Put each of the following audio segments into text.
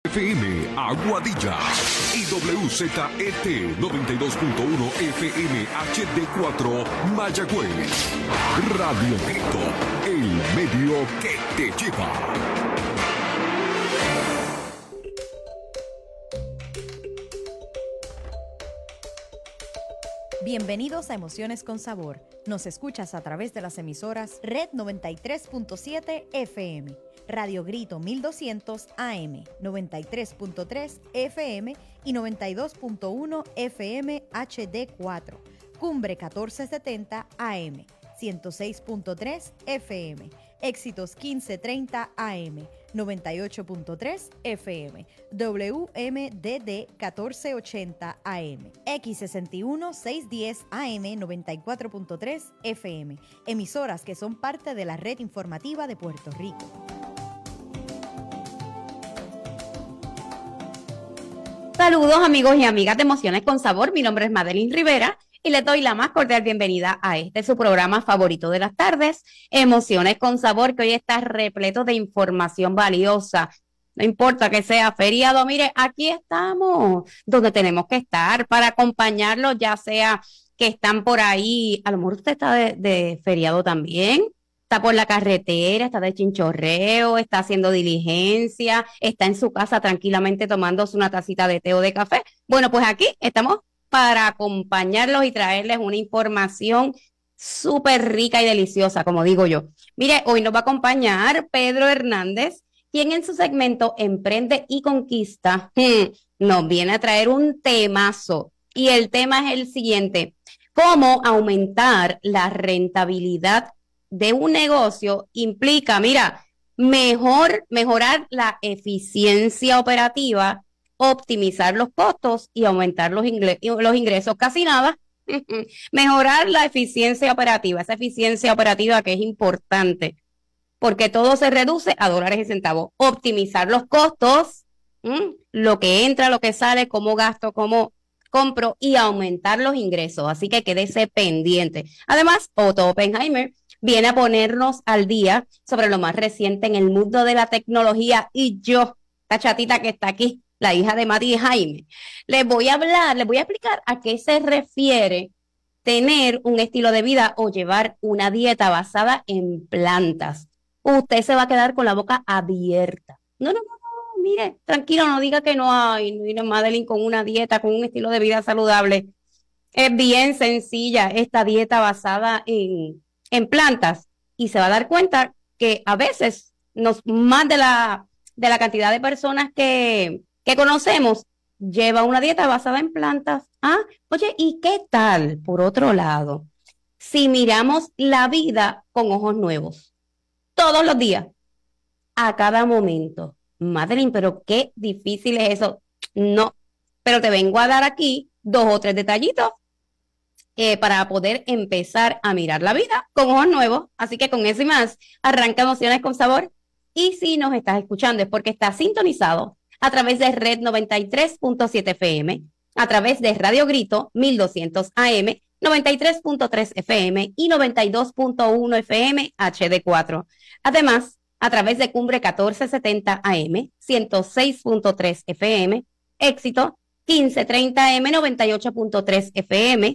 FM Aguadilla y WZET 92.1 FM HD4 Mayagüez. Radio Grito, el medio que te lleva. Bienvenidos a Emociones con Sabor. Nos escuchas a través de las emisoras Red 93.7 FM, Radio Grito 1200 AM, 93.3 FM y 92.1 FM HD4, Cumbre 1470 AM, 106.3 FM, Éxitos 1530 AM, 98.3 FM, WMDD 1480 AM, X61 610 AM, 94.3 FM, emisoras que son parte de la red informativa de Puerto Rico. Saludos amigos y amigas de Emociones con Sabor, mi nombre es Madeline Rivera y les doy la más cordial bienvenida a su programa favorito de las tardes, Emociones con Sabor, que hoy está repleto de información valiosa. No importa que sea feriado, mire, aquí estamos donde tenemos que estar para acompañarlos, ya sea que están por ahí, a lo mejor usted está de feriado también, está por la carretera, está de chinchorreo, está haciendo diligencia, está en su casa tranquilamente tomándose una tacita de té o de café. Bueno, pues aquí estamos para acompañarlos y traerles una información súper rica y deliciosa, como digo yo. Mire, hoy nos va a acompañar Pedro Hernández, quien en su segmento Emprende y Conquista nos viene a traer un temazo. Y el tema es el siguiente: cómo aumentar la rentabilidad de un negocio implica, mira, mejorar la eficiencia operativa, optimizar los costos y aumentar los ingresos. Casi nada. Mejorar la eficiencia operativa, esa eficiencia operativa que es importante, porque todo se reduce a dólares y centavos. Optimizar los costos, lo que entra, lo que sale, cómo gasto, cómo compro, y aumentar los ingresos. Así que quédese pendiente. Además, Otto Oppenheimer viene a ponernos al día sobre lo más reciente en el mundo de la tecnología, y yo, esta chatita que está aquí, la hija de Mati y Jaime, les voy a explicar a qué se refiere tener un estilo de vida o llevar una dieta basada en plantas. Usted se va a quedar con la boca abierta. No, mire, tranquilo, no diga que no hay, mire, Madeline, con una dieta, con un estilo de vida saludable. Es bien sencilla esta dieta basada en plantas, y se va a dar cuenta que a veces más de la cantidad de personas que conocemos lleva una dieta basada en plantas. Oye, ¿y qué tal, por otro lado, si miramos la vida con ojos nuevos? Todos los días, a cada momento. Madeline, pero qué difícil es eso. No, pero te vengo a dar aquí 2 o 3 detallitos para poder empezar a mirar la vida con ojos nuevos. Así que con eso y más, arranca Emociones con Sabor. Y si nos estás escuchando es porque estás sintonizado a través de Red 93.7 FM, a través de Radio Grito 1200 AM, 93.3 FM y 92.1 FM HD4. Además, a través de Cumbre 1470 AM, 106.3 FM, Éxito 1530 AM, 98.3 FM,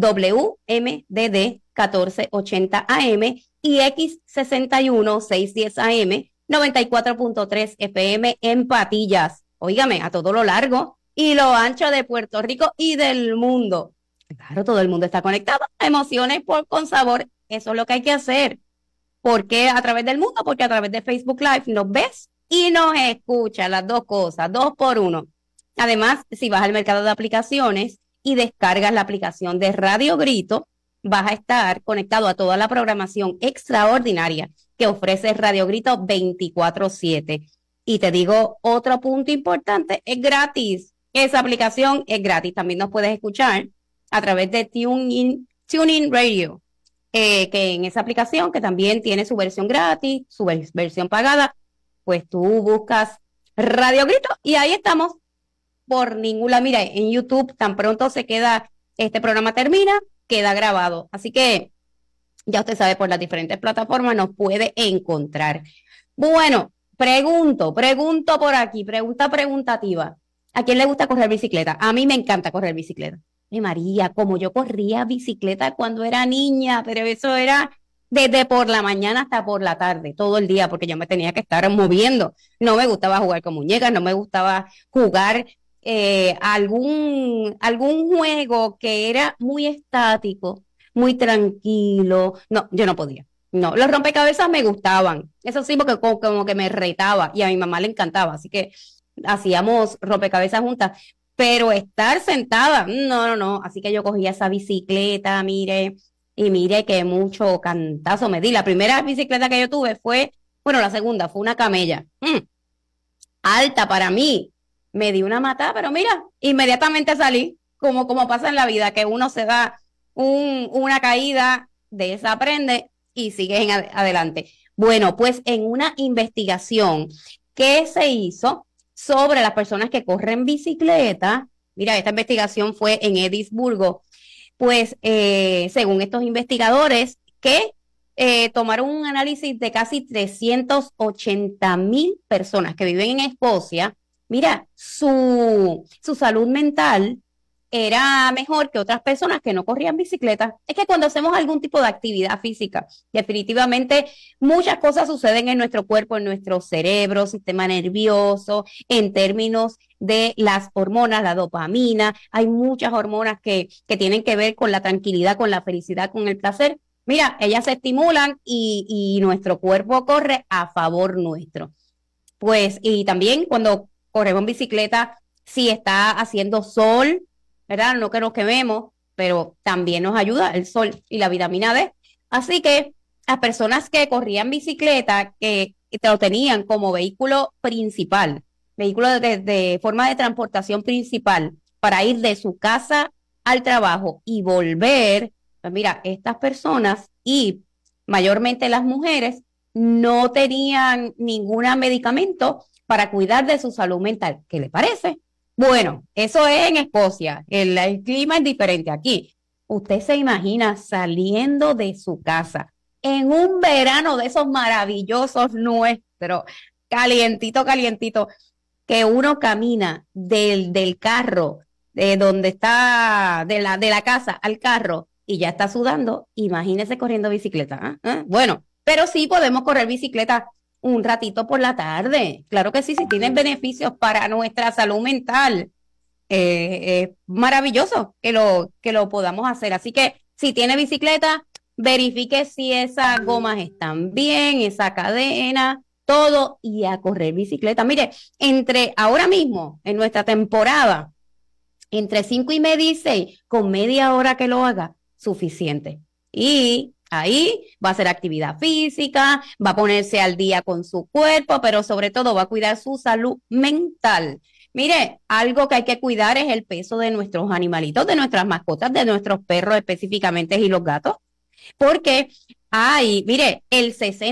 WMDD 1480 AM y X61 610 AM, 94.3 FM en Patillas. Óigame, a todo lo largo y lo ancho de Puerto Rico y del mundo. Claro, todo el mundo está conectado. Emociones con Sabor, eso es lo que hay que hacer. ¿Por qué a través del mundo? Porque a través de Facebook Live nos ves y nos escuchas, las dos cosas, 2 por 1. Además, si vas al mercado de aplicaciones y descargas la aplicación de Radio Grito, vas a estar conectado a toda la programación extraordinaria que ofrece Radio Grito 24/7. Y te digo, otro punto importante, es gratis. Esa aplicación es gratis. También nos puedes escuchar a través de TuneIn Radio, que en esa aplicación, que también tiene su versión gratis, su versión pagada, pues tú buscas Radio Grito y ahí estamos por ninguna. Mira, en YouTube tan pronto este programa termina, queda grabado. Así que ya usted sabe, por las diferentes plataformas nos puede encontrar. Bueno, Pregunto por aquí, pregunta preguntativa. ¿A quién le gusta correr bicicleta? A mí me encanta correr bicicleta. Y María, como yo corría bicicleta cuando era niña, pero eso era desde por la mañana hasta por la tarde, todo el día, porque yo me tenía que estar moviendo. No me gustaba jugar con muñecas, no me gustaba jugar algún juego que era muy estático, muy tranquilo. No, yo no podía. No, los rompecabezas me gustaban. Eso sí, porque como que me retaba y a mi mamá le encantaba. Así que hacíamos rompecabezas juntas. Pero estar sentada, no, no, no. Así que yo cogía esa bicicleta, mire, y mire que mucho cantazo me di. La primera bicicleta que yo tuve fue, bueno, la segunda fue una camella. Alta para mí. Me di una matada, pero mira, inmediatamente salí, como pasa en la vida, que uno se da una caída, desaprende y sigue adelante. Bueno, pues en una investigación que se hizo sobre las personas que corren bicicleta, mira, esta investigación fue en Edimburgo, pues según estos investigadores que tomaron un análisis de casi 380,000 personas que viven en Escocia, mira, su salud mental era mejor que otras personas que no corrían bicicleta. Es que cuando hacemos algún tipo de actividad física, definitivamente muchas cosas suceden en nuestro cuerpo, en nuestro cerebro, sistema nervioso, en términos de las hormonas, la dopamina. Hay muchas hormonas que tienen que ver con la tranquilidad, con la felicidad, con el placer. Mira, ellas se estimulan y nuestro cuerpo corre a favor nuestro. Pues, y también cuando corremos en bicicleta, si está haciendo sol, ¿verdad? No que nos quememos, pero también nos ayuda el sol y la vitamina D. Así que las personas que corrían bicicleta, que lo tenían como vehículo principal, vehículo de forma de transportación principal para ir de su casa al trabajo y volver, pues mira, estas personas y mayormente las mujeres no tenían ningún medicamento para cuidar de su salud mental. ¿Qué le parece? Bueno, eso es en Escocia. El clima es diferente aquí. Usted se imagina saliendo de su casa en un verano de esos maravillosos nuestros, calientito, calientito, que uno camina del carro, de donde está, de la casa al carro, y ya está sudando. Imagínese corriendo bicicleta. Bueno, pero sí podemos correr bicicleta un ratito por la tarde. Claro que sí, si tienen beneficios para nuestra salud mental. Es maravilloso que lo podamos hacer. Así que si tiene bicicleta, verifique si esas gomas están bien, esa cadena, todo, y a correr bicicleta. Mire, entre ahora mismo, en nuestra temporada, entre 5:30 y 6, con media hora que lo haga, suficiente. Y ahí va a hacer actividad física, va a ponerse al día con su cuerpo, pero sobre todo va a cuidar su salud mental. Mire, algo que hay que cuidar es el peso de nuestros animalitos, de nuestras mascotas, de nuestros perros específicamente y los gatos, porque mire, el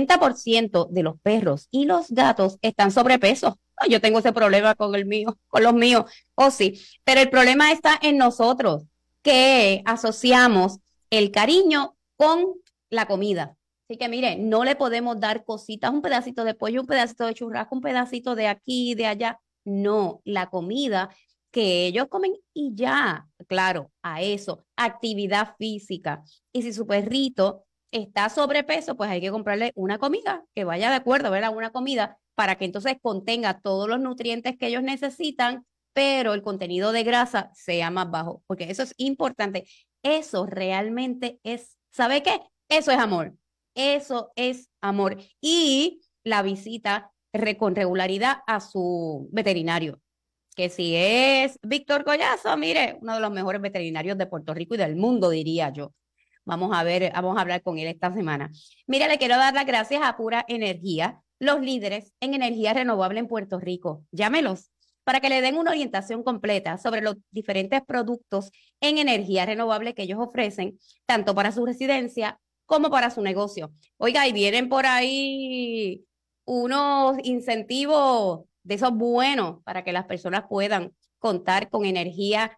60% de los perros y los gatos están sobrepeso. Yo tengo ese problema con los míos, sí, pero el problema está en nosotros, que asociamos el cariño con la comida. Así que mire, no le podemos dar cositas, un pedacito de pollo, un pedacito de churrasco, un pedacito de aquí, de allá. No, la comida que ellos comen y ya, claro, a eso, actividad física. Y si su perrito está sobrepeso, pues hay que comprarle una comida que vaya de acuerdo, ¿verdad? Una comida para que entonces contenga todos los nutrientes que ellos necesitan, pero el contenido de grasa sea más bajo, porque eso es importante. Eso realmente es, ¿sabe qué? Eso es amor. Eso es amor. Y la visita con regularidad a su veterinario, que si es Víctor Collazo, mire, uno de los mejores veterinarios de Puerto Rico y del mundo, diría yo. Vamos a hablar con él esta semana. Mire, le quiero dar las gracias a Pura Energía, los líderes en energía renovable en Puerto Rico. Llámelos para que le den una orientación completa sobre los diferentes productos en energía renovable que ellos ofrecen, tanto para su residencia como para su negocio. Oiga, y vienen por ahí unos incentivos de esos buenos para que las personas puedan contar con energía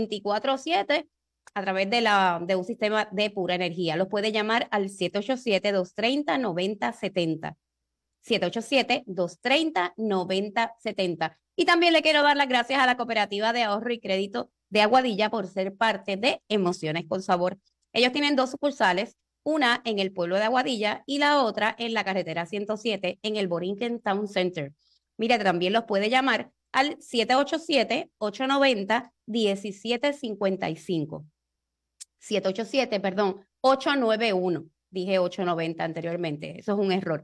24/7 a través de un sistema de Pura Energía. Los puede llamar al 787-230-9070. 787-230-9070. Y también le quiero dar las gracias a la Cooperativa de Ahorro y Crédito de Aguadilla por ser parte de Emociones con Sabor. Ellos tienen 2 sucursales, una en el pueblo de Aguadilla y la otra en la carretera 107 en el Borinquen Town Center. Mira, también los puede llamar al 787-890-1755. 891. Dije 890 anteriormente, eso es un error.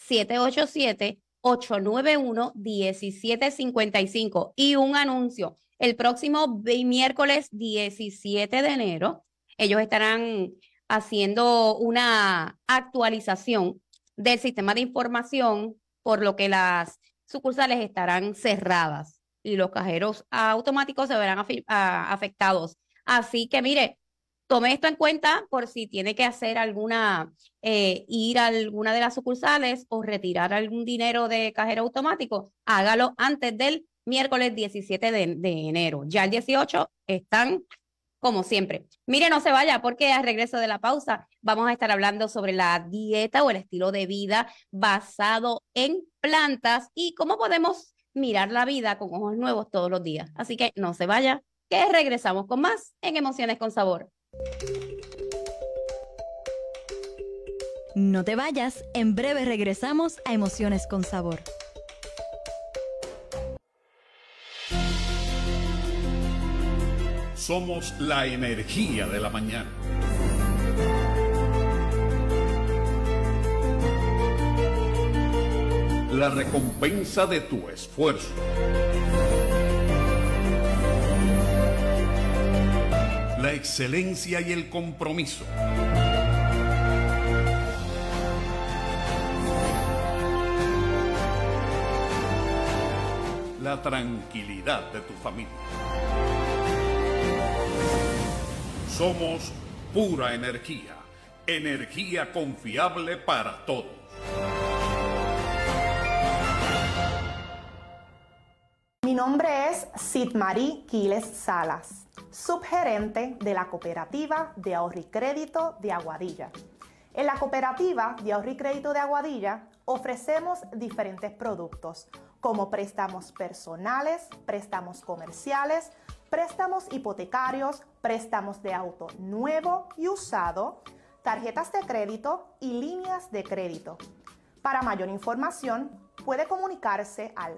787-891-1755. Y un anuncio, el próximo miércoles 17 de enero, ellos estarán haciendo una actualización del sistema de información, por lo que las sucursales estarán cerradas y los cajeros automáticos se verán afectados. Así que mire, tome esto en cuenta por si tiene que hacer ir a alguna de las sucursales o retirar algún dinero de cajero automático, hágalo antes del miércoles 17 de enero. Ya el 18 están como siempre. Mire, no se vaya porque al regreso de la pausa vamos a estar hablando sobre la dieta o el estilo de vida basado en plantas y cómo podemos mirar la vida con ojos nuevos todos los días. Así que no se vaya, que regresamos con más en Emociones con Sabor. No te vayas, en breve regresamos a Emociones con Sabor. Somos la energía de la mañana. La recompensa de tu esfuerzo. La excelencia y el compromiso. La tranquilidad de tu familia. Somos pura energía, energía confiable para todos. Mi nombre es Sidmarí Quiles Salas, subgerente de la Cooperativa de Ahorro y Crédito de Aguadilla. En la Cooperativa de Ahorro y Crédito de Aguadilla ofrecemos diferentes productos como préstamos personales, préstamos comerciales, préstamos hipotecarios, préstamos de auto nuevo y usado, tarjetas de crédito y líneas de crédito. Para mayor información, puede comunicarse al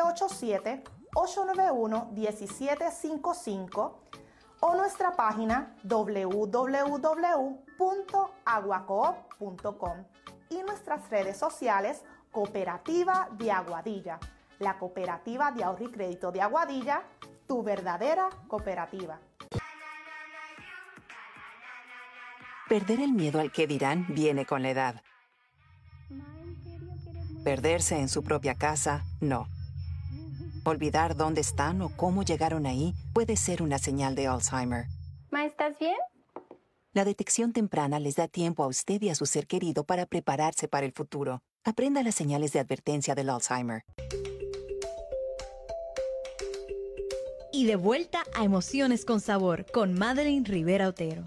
787-891-1755 o nuestra página www.aguacoop.com y nuestras redes sociales Cooperativa de Aguadilla, la Cooperativa de Ahorro y Crédito de Aguadilla, tu verdadera cooperativa. Perder el miedo al que dirán viene con la edad. Perderse en su propia casa, no. Olvidar dónde están o cómo llegaron ahí puede ser una señal de Alzheimer. Ma, ¿estás bien? La detección temprana les da tiempo a usted y a su ser querido para prepararse para el futuro. Aprenda las señales de advertencia del Alzheimer. Y de vuelta a Emociones con Sabor con Madeline Rivera Otero.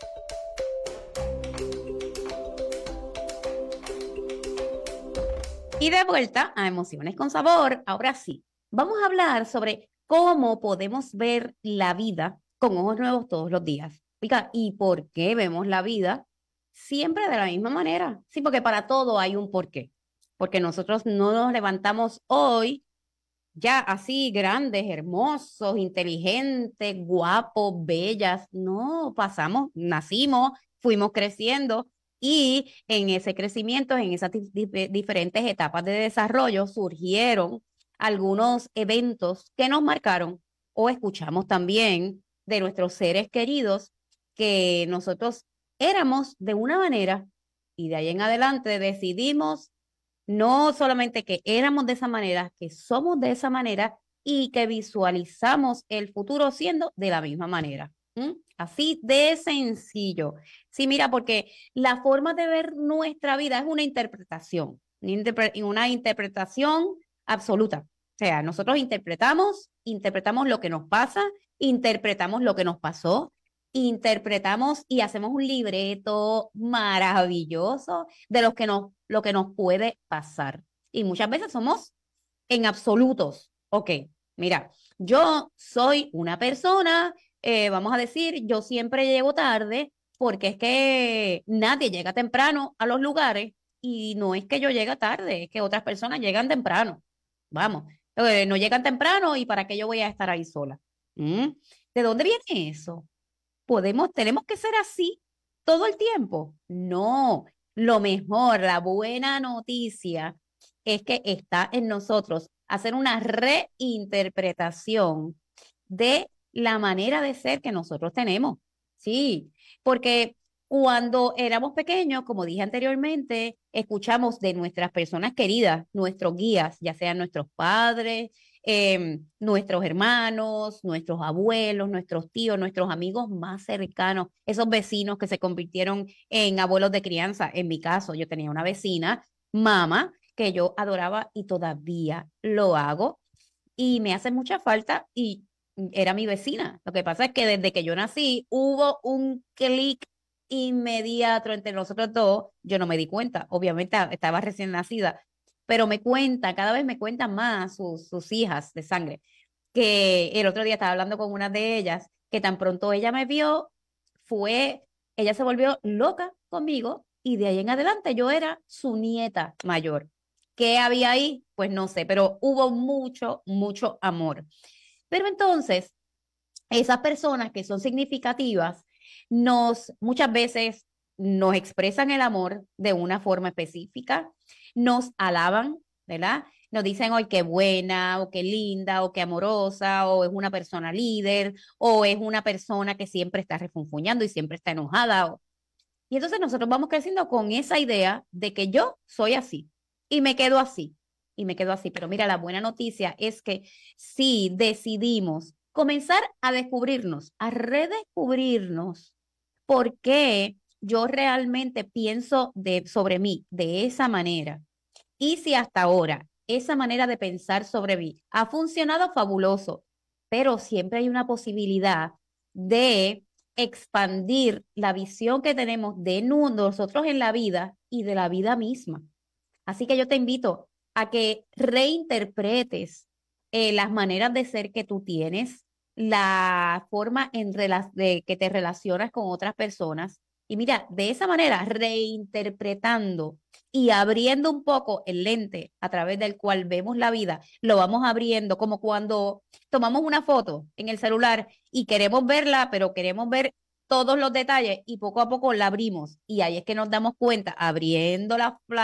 Y de vuelta a Emociones con Sabor. Ahora sí, vamos a hablar sobre cómo podemos ver la vida con ojos nuevos todos los días. Oiga, ¿y por qué vemos la vida siempre de la misma manera? Sí, porque para todo hay un porqué. Porque nosotros no nos levantamos hoy ya así grandes, hermosos, inteligentes, guapos, bellas. No, nacimos, fuimos creciendo y en ese crecimiento, en esas diferentes etapas de desarrollo, surgieron algunos eventos que nos marcaron o escuchamos también de nuestros seres queridos que nosotros éramos de una manera y de ahí en adelante decidimos no solamente que éramos de esa manera, que somos de esa manera y que visualizamos el futuro siendo de la misma manera. Así de sencillo. Sí, mira, porque la forma de ver nuestra vida es una interpretación absoluta. O sea, nosotros interpretamos lo que nos pasa, interpretamos lo que nos pasó, interpretamos y hacemos un libreto maravilloso de lo que nos puede pasar. Y muchas veces somos en absolutos. Ok, mira, yo soy una persona, vamos a decir, yo siempre llego tarde porque es que nadie llega temprano a los lugares y no es que yo llegue tarde, es que otras personas llegan temprano. Vamos, no llegan temprano y ¿para qué yo voy a estar ahí sola? ¿Mm? ¿De dónde viene eso? ¿Tenemos que ser así todo el tiempo? No, lo mejor, la buena noticia es que está en nosotros hacer una reinterpretación de la manera de ser que nosotros tenemos. Sí, porque cuando éramos pequeños, como dije anteriormente, escuchamos de nuestras personas queridas, nuestros guías, ya sean nuestros padres, nuestros hermanos, nuestros abuelos, nuestros tíos, nuestros amigos más cercanos, esos vecinos que se convirtieron en abuelos de crianza. En mi caso, yo tenía una vecina, mamá, que yo adoraba y todavía lo hago y me hace mucha falta y era mi vecina. Lo que pasa es que desde que yo nací hubo un clic inmediato entre nosotros dos. Yo no me di cuenta, obviamente estaba recién nacida, pero cada vez me cuentan más sus hijas de sangre, que el otro día estaba hablando con una de ellas, que tan pronto ella me vio, ella se volvió loca conmigo y de ahí en adelante yo era su nieta mayor. ¿Qué había ahí? Pues no sé, pero hubo mucho, mucho amor. Pero entonces, esas personas que son significativas, muchas veces nos expresan el amor de una forma específica, nos alaban, ¿verdad? Nos dicen, ¡ay, qué buena, o qué linda, o qué amorosa, o es una persona líder, o es una persona que siempre está refunfuñando y siempre está enojada. Y entonces nosotros vamos creciendo con esa idea de que yo soy así y me quedo así y me quedo así. Pero mira, la buena noticia es que si decidimos comenzar a descubrirnos, a redescubrirnos por qué yo realmente pienso sobre mí de esa manera. Y si hasta ahora esa manera de pensar sobre mí ha funcionado, fabuloso, pero siempre hay una posibilidad de expandir la visión que tenemos de nosotros en la vida y de la vida misma. Así que yo te invito a que reinterpretes las maneras de ser que tú tienes, la forma de que te relacionas con otras personas. Y mira, de esa manera, reinterpretando y abriendo un poco el lente a través del cual vemos la vida, lo vamos abriendo como cuando tomamos una foto en el celular y queremos verla, pero queremos ver todos los detalles y poco a poco la abrimos. Y ahí es que nos damos cuenta, abriendo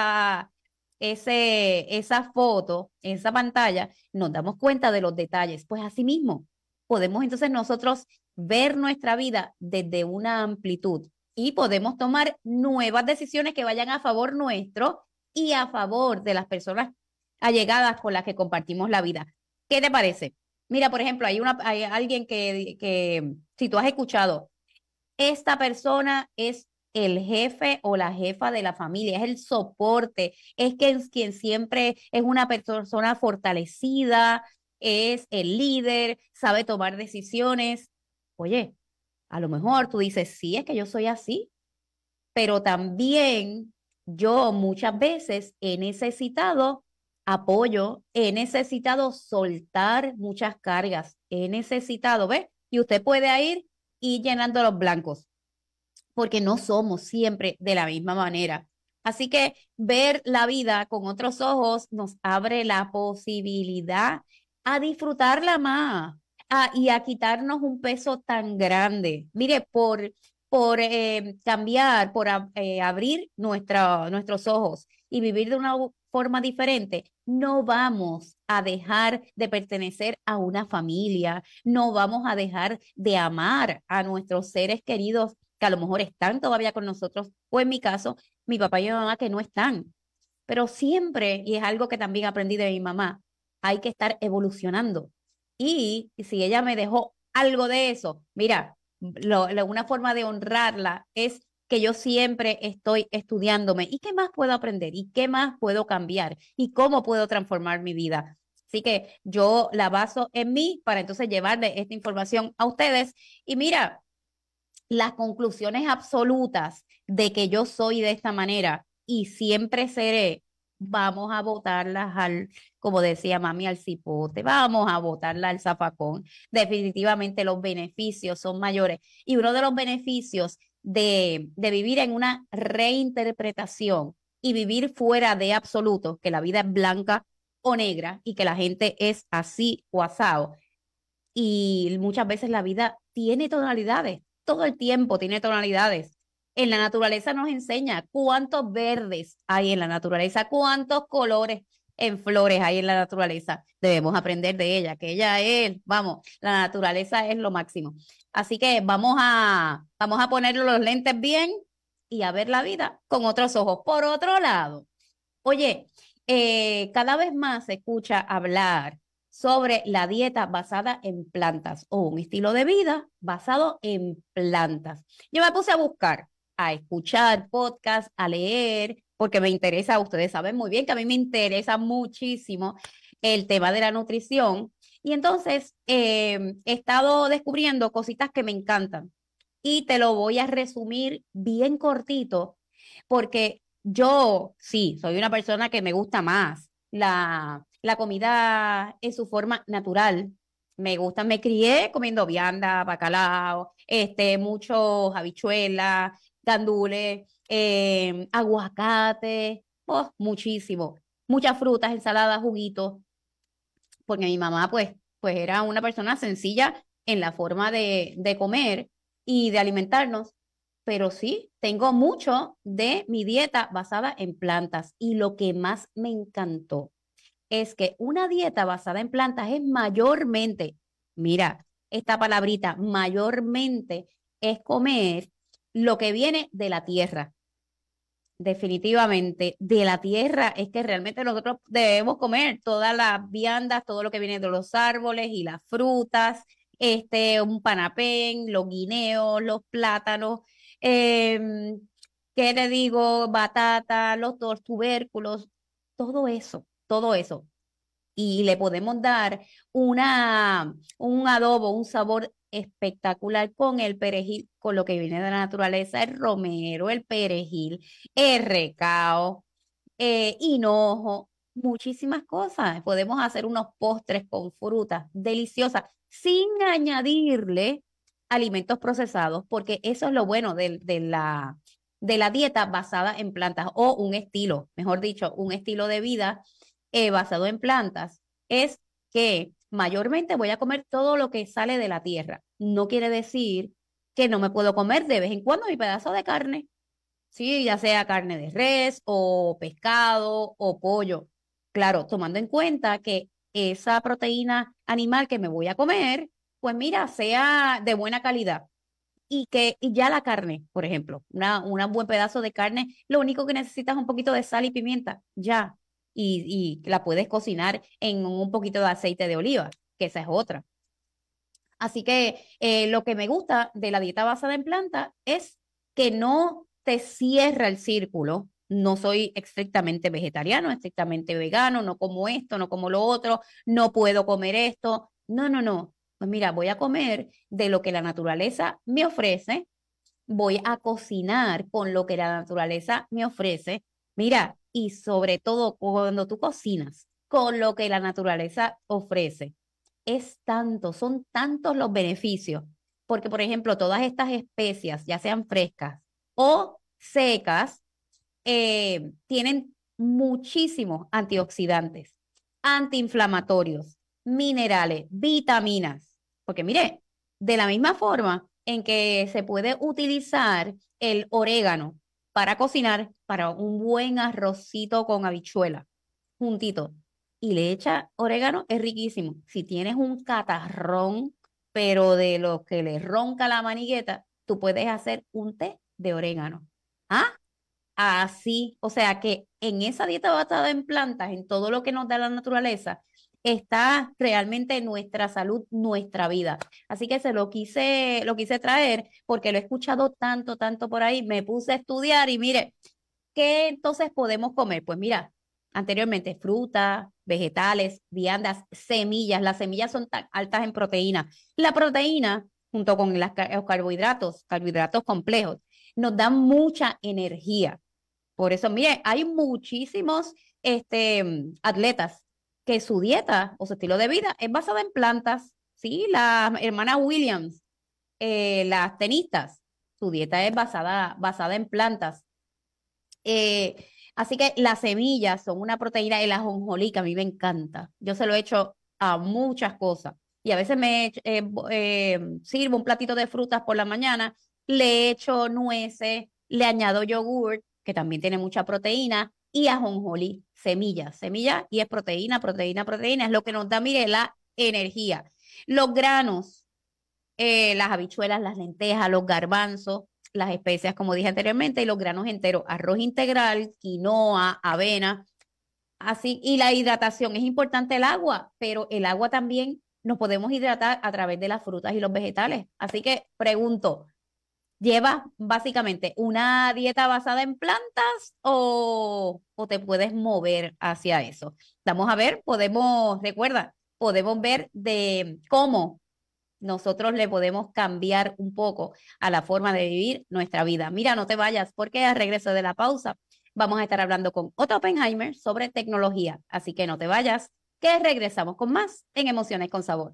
esa foto, esa pantalla, nos damos cuenta de los detalles. Pues así mismo, podemos entonces nosotros ver nuestra vida desde una amplitud y podemos tomar nuevas decisiones que vayan a favor nuestro y a favor de las personas allegadas con las que compartimos la vida. ¿Qué te parece? Mira, por ejemplo, hay alguien que si tú has escuchado, esta persona es el jefe o la jefa de la familia, es el soporte, es quien siempre es una persona fortalecida, es el líder, sabe tomar decisiones. Oye, a lo mejor tú dices, sí, es que yo soy así, pero también yo muchas veces he necesitado apoyo, he necesitado soltar muchas cargas, he necesitado, ¿ves? Y usted puede ir llenando los blancos, porque no somos siempre de la misma manera. Así que ver la vida con otros ojos nos abre la posibilidad a disfrutarla más y a quitarnos un peso tan grande. Mire, por cambiar, abrir nuestros ojos y vivir de una forma diferente, no vamos a dejar de pertenecer a una familia, no vamos a dejar de amar a nuestros seres queridos que a lo mejor están todavía con nosotros, o en mi caso, mi papá y mi mamá que no están. Pero siempre, y es algo que también aprendí de mi mamá, hay que estar evolucionando. Y si ella me dejó algo de eso, mira, una forma de honrarla es que yo siempre estoy estudiándome. ¿Y qué más puedo aprender? ¿Y qué más puedo cambiar? ¿Y cómo puedo transformar mi vida? Así que yo la baso en mí para entonces llevarle esta información a ustedes. Y mira, las conclusiones absolutas de que yo soy de esta manera y siempre seré, vamos a botarlas como decía mami, al cipote, vamos a botarlas al zafacón. Definitivamente los beneficios son mayores. Y uno de los beneficios de vivir en una reinterpretación y vivir fuera de absolutos, que la vida es blanca o negra y que la gente es así o asado. Y muchas veces la vida tiene tonalidades, todo el tiempo tiene tonalidades. En la naturaleza nos enseña cuántos verdes hay en la naturaleza, cuántos colores en flores hay en la naturaleza. Debemos aprender de ella, que ella es, vamos, la naturaleza es lo máximo. Así que vamos a ponerle los lentes bien y a ver la vida con otros ojos. Por otro lado, oye, cada vez más se escucha hablar sobre la dieta basada en plantas o un estilo de vida basado en plantas. Yo me puse a buscar, a escuchar podcasts, a leer, porque me interesa, ustedes saben muy bien que a mí me interesa muchísimo el tema de la nutrición. Y entonces he estado descubriendo cositas que me encantan y te lo voy a resumir bien cortito, porque yo sí, soy una persona que me gusta más la comida en su forma natural. Me gusta, me crié comiendo vianda, bacalao, muchos habichuelas, gandules, aguacate, oh, muchísimo. Muchas frutas, ensaladas, juguitos, porque mi mamá pues era una persona sencilla en la forma de comer y de alimentarnos, pero sí, tengo mucho de mi dieta basada en plantas y lo que más me encantó es que una dieta basada en plantas es mayormente, mira, esta palabrita, mayormente es comer lo que viene de la tierra. Definitivamente, de la tierra es que realmente nosotros debemos comer todas las viandas, todo lo que viene de los árboles y las frutas, un panapén, los guineos, los plátanos, ¿qué le digo? Batata, los tubérculos, todo eso. Y le podemos dar un adobo, un sabor espectacular con el perejil, con lo que viene de la naturaleza, el romero, el perejil, el recao, hinojo, muchísimas cosas. Podemos hacer unos postres con frutas deliciosas sin añadirle alimentos procesados, porque eso es lo bueno de la dieta basada en plantas o un estilo, mejor dicho, un estilo de vida basado en plantas, es que mayormente voy a comer todo lo que sale de la tierra. No quiere decir que no me puedo comer de vez en cuando mi pedazo de carne, sí, ya sea carne de res o pescado o pollo. Claro, tomando en cuenta que esa proteína animal que me voy a comer, pues mira, sea de buena calidad. Y ya la carne, por ejemplo, un buen pedazo de carne, lo único que necesitas es un poquito de sal y pimienta, ya. Y la puedes cocinar en un poquito de aceite de oliva, que esa es otra. Así que lo que me gusta de la dieta basada en planta es que no te cierra el círculo. No soy estrictamente vegetariano, estrictamente vegano, no como esto, no como lo otro, no puedo comer esto. No. Pues mira, voy a comer de lo que la naturaleza me ofrece, voy a cocinar con lo que la naturaleza me ofrece. Mira, y sobre todo cuando tú cocinas con lo que la naturaleza ofrece, son tantos los beneficios, porque por ejemplo, todas estas especias, ya sean frescas o secas, tienen muchísimos antioxidantes, antiinflamatorios, minerales, vitaminas, porque mire, de la misma forma en que se puede utilizar el orégano para cocinar, para un buen arrocito con habichuela, juntito, y le echa orégano, es riquísimo. Si tienes un catarrón, pero de lo que le ronca la manigueta, tú puedes hacer un té de orégano. ¿Ah? Así, o sea que en esa dieta basada en plantas, en todo lo que nos da la naturaleza, está realmente nuestra salud, nuestra vida. Así que lo quise traer porque lo he escuchado tanto por ahí, me puse a estudiar y mire, ¿qué entonces podemos comer? Pues mira, anteriormente frutas, vegetales, viandas, semillas. Las semillas son tan altas en proteína. La proteína, junto con los carbohidratos complejos, nos dan mucha energía. Por eso, mire, hay muchísimos atletas que su dieta o su estilo de vida es basada en plantas. Sí, la hermana Williams, las tenistas, su dieta es basada en plantas. Así que las semillas son una proteína, el ajonjolí, que a mí me encanta. Yo se lo he hecho a muchas cosas. Y a veces sirvo un platito de frutas por la mañana, le echo nueces, le añado yogur, que también tiene mucha proteína, y ajonjolí, semillas, y es proteína, es lo que nos da, mire, la energía. Los granos, las habichuelas, las lentejas, los garbanzos, las especias, como dije anteriormente, y los granos enteros, arroz integral, quinoa, avena, así, y la hidratación. Es importante el agua, pero el agua también nos podemos hidratar a través de las frutas y los vegetales. Así que pregunto, ¿llevas básicamente una dieta basada en plantas o te puedes mover hacia eso? Vamos a ver, recuerda, podemos ver de cómo nosotros le podemos cambiar un poco a la forma de vivir nuestra vida. Mira, no te vayas, porque al regreso de la pausa vamos a estar hablando con Otto Oppenheimer sobre tecnología. Así que no te vayas, que regresamos con más en Emociones con Sabor.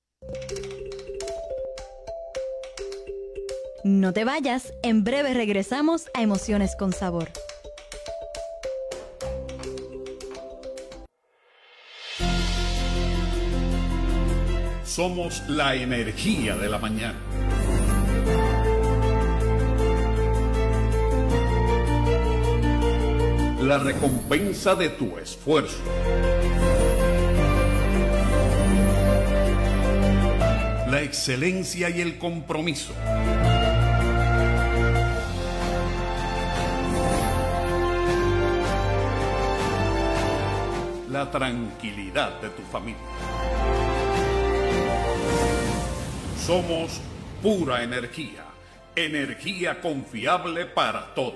No te vayas, en breve regresamos a Emociones con Sabor. Somos la energía de la mañana. La recompensa de tu esfuerzo. La excelencia y el compromiso. La tranquilidad de tu familia. Somos pura energía, energía confiable para todos.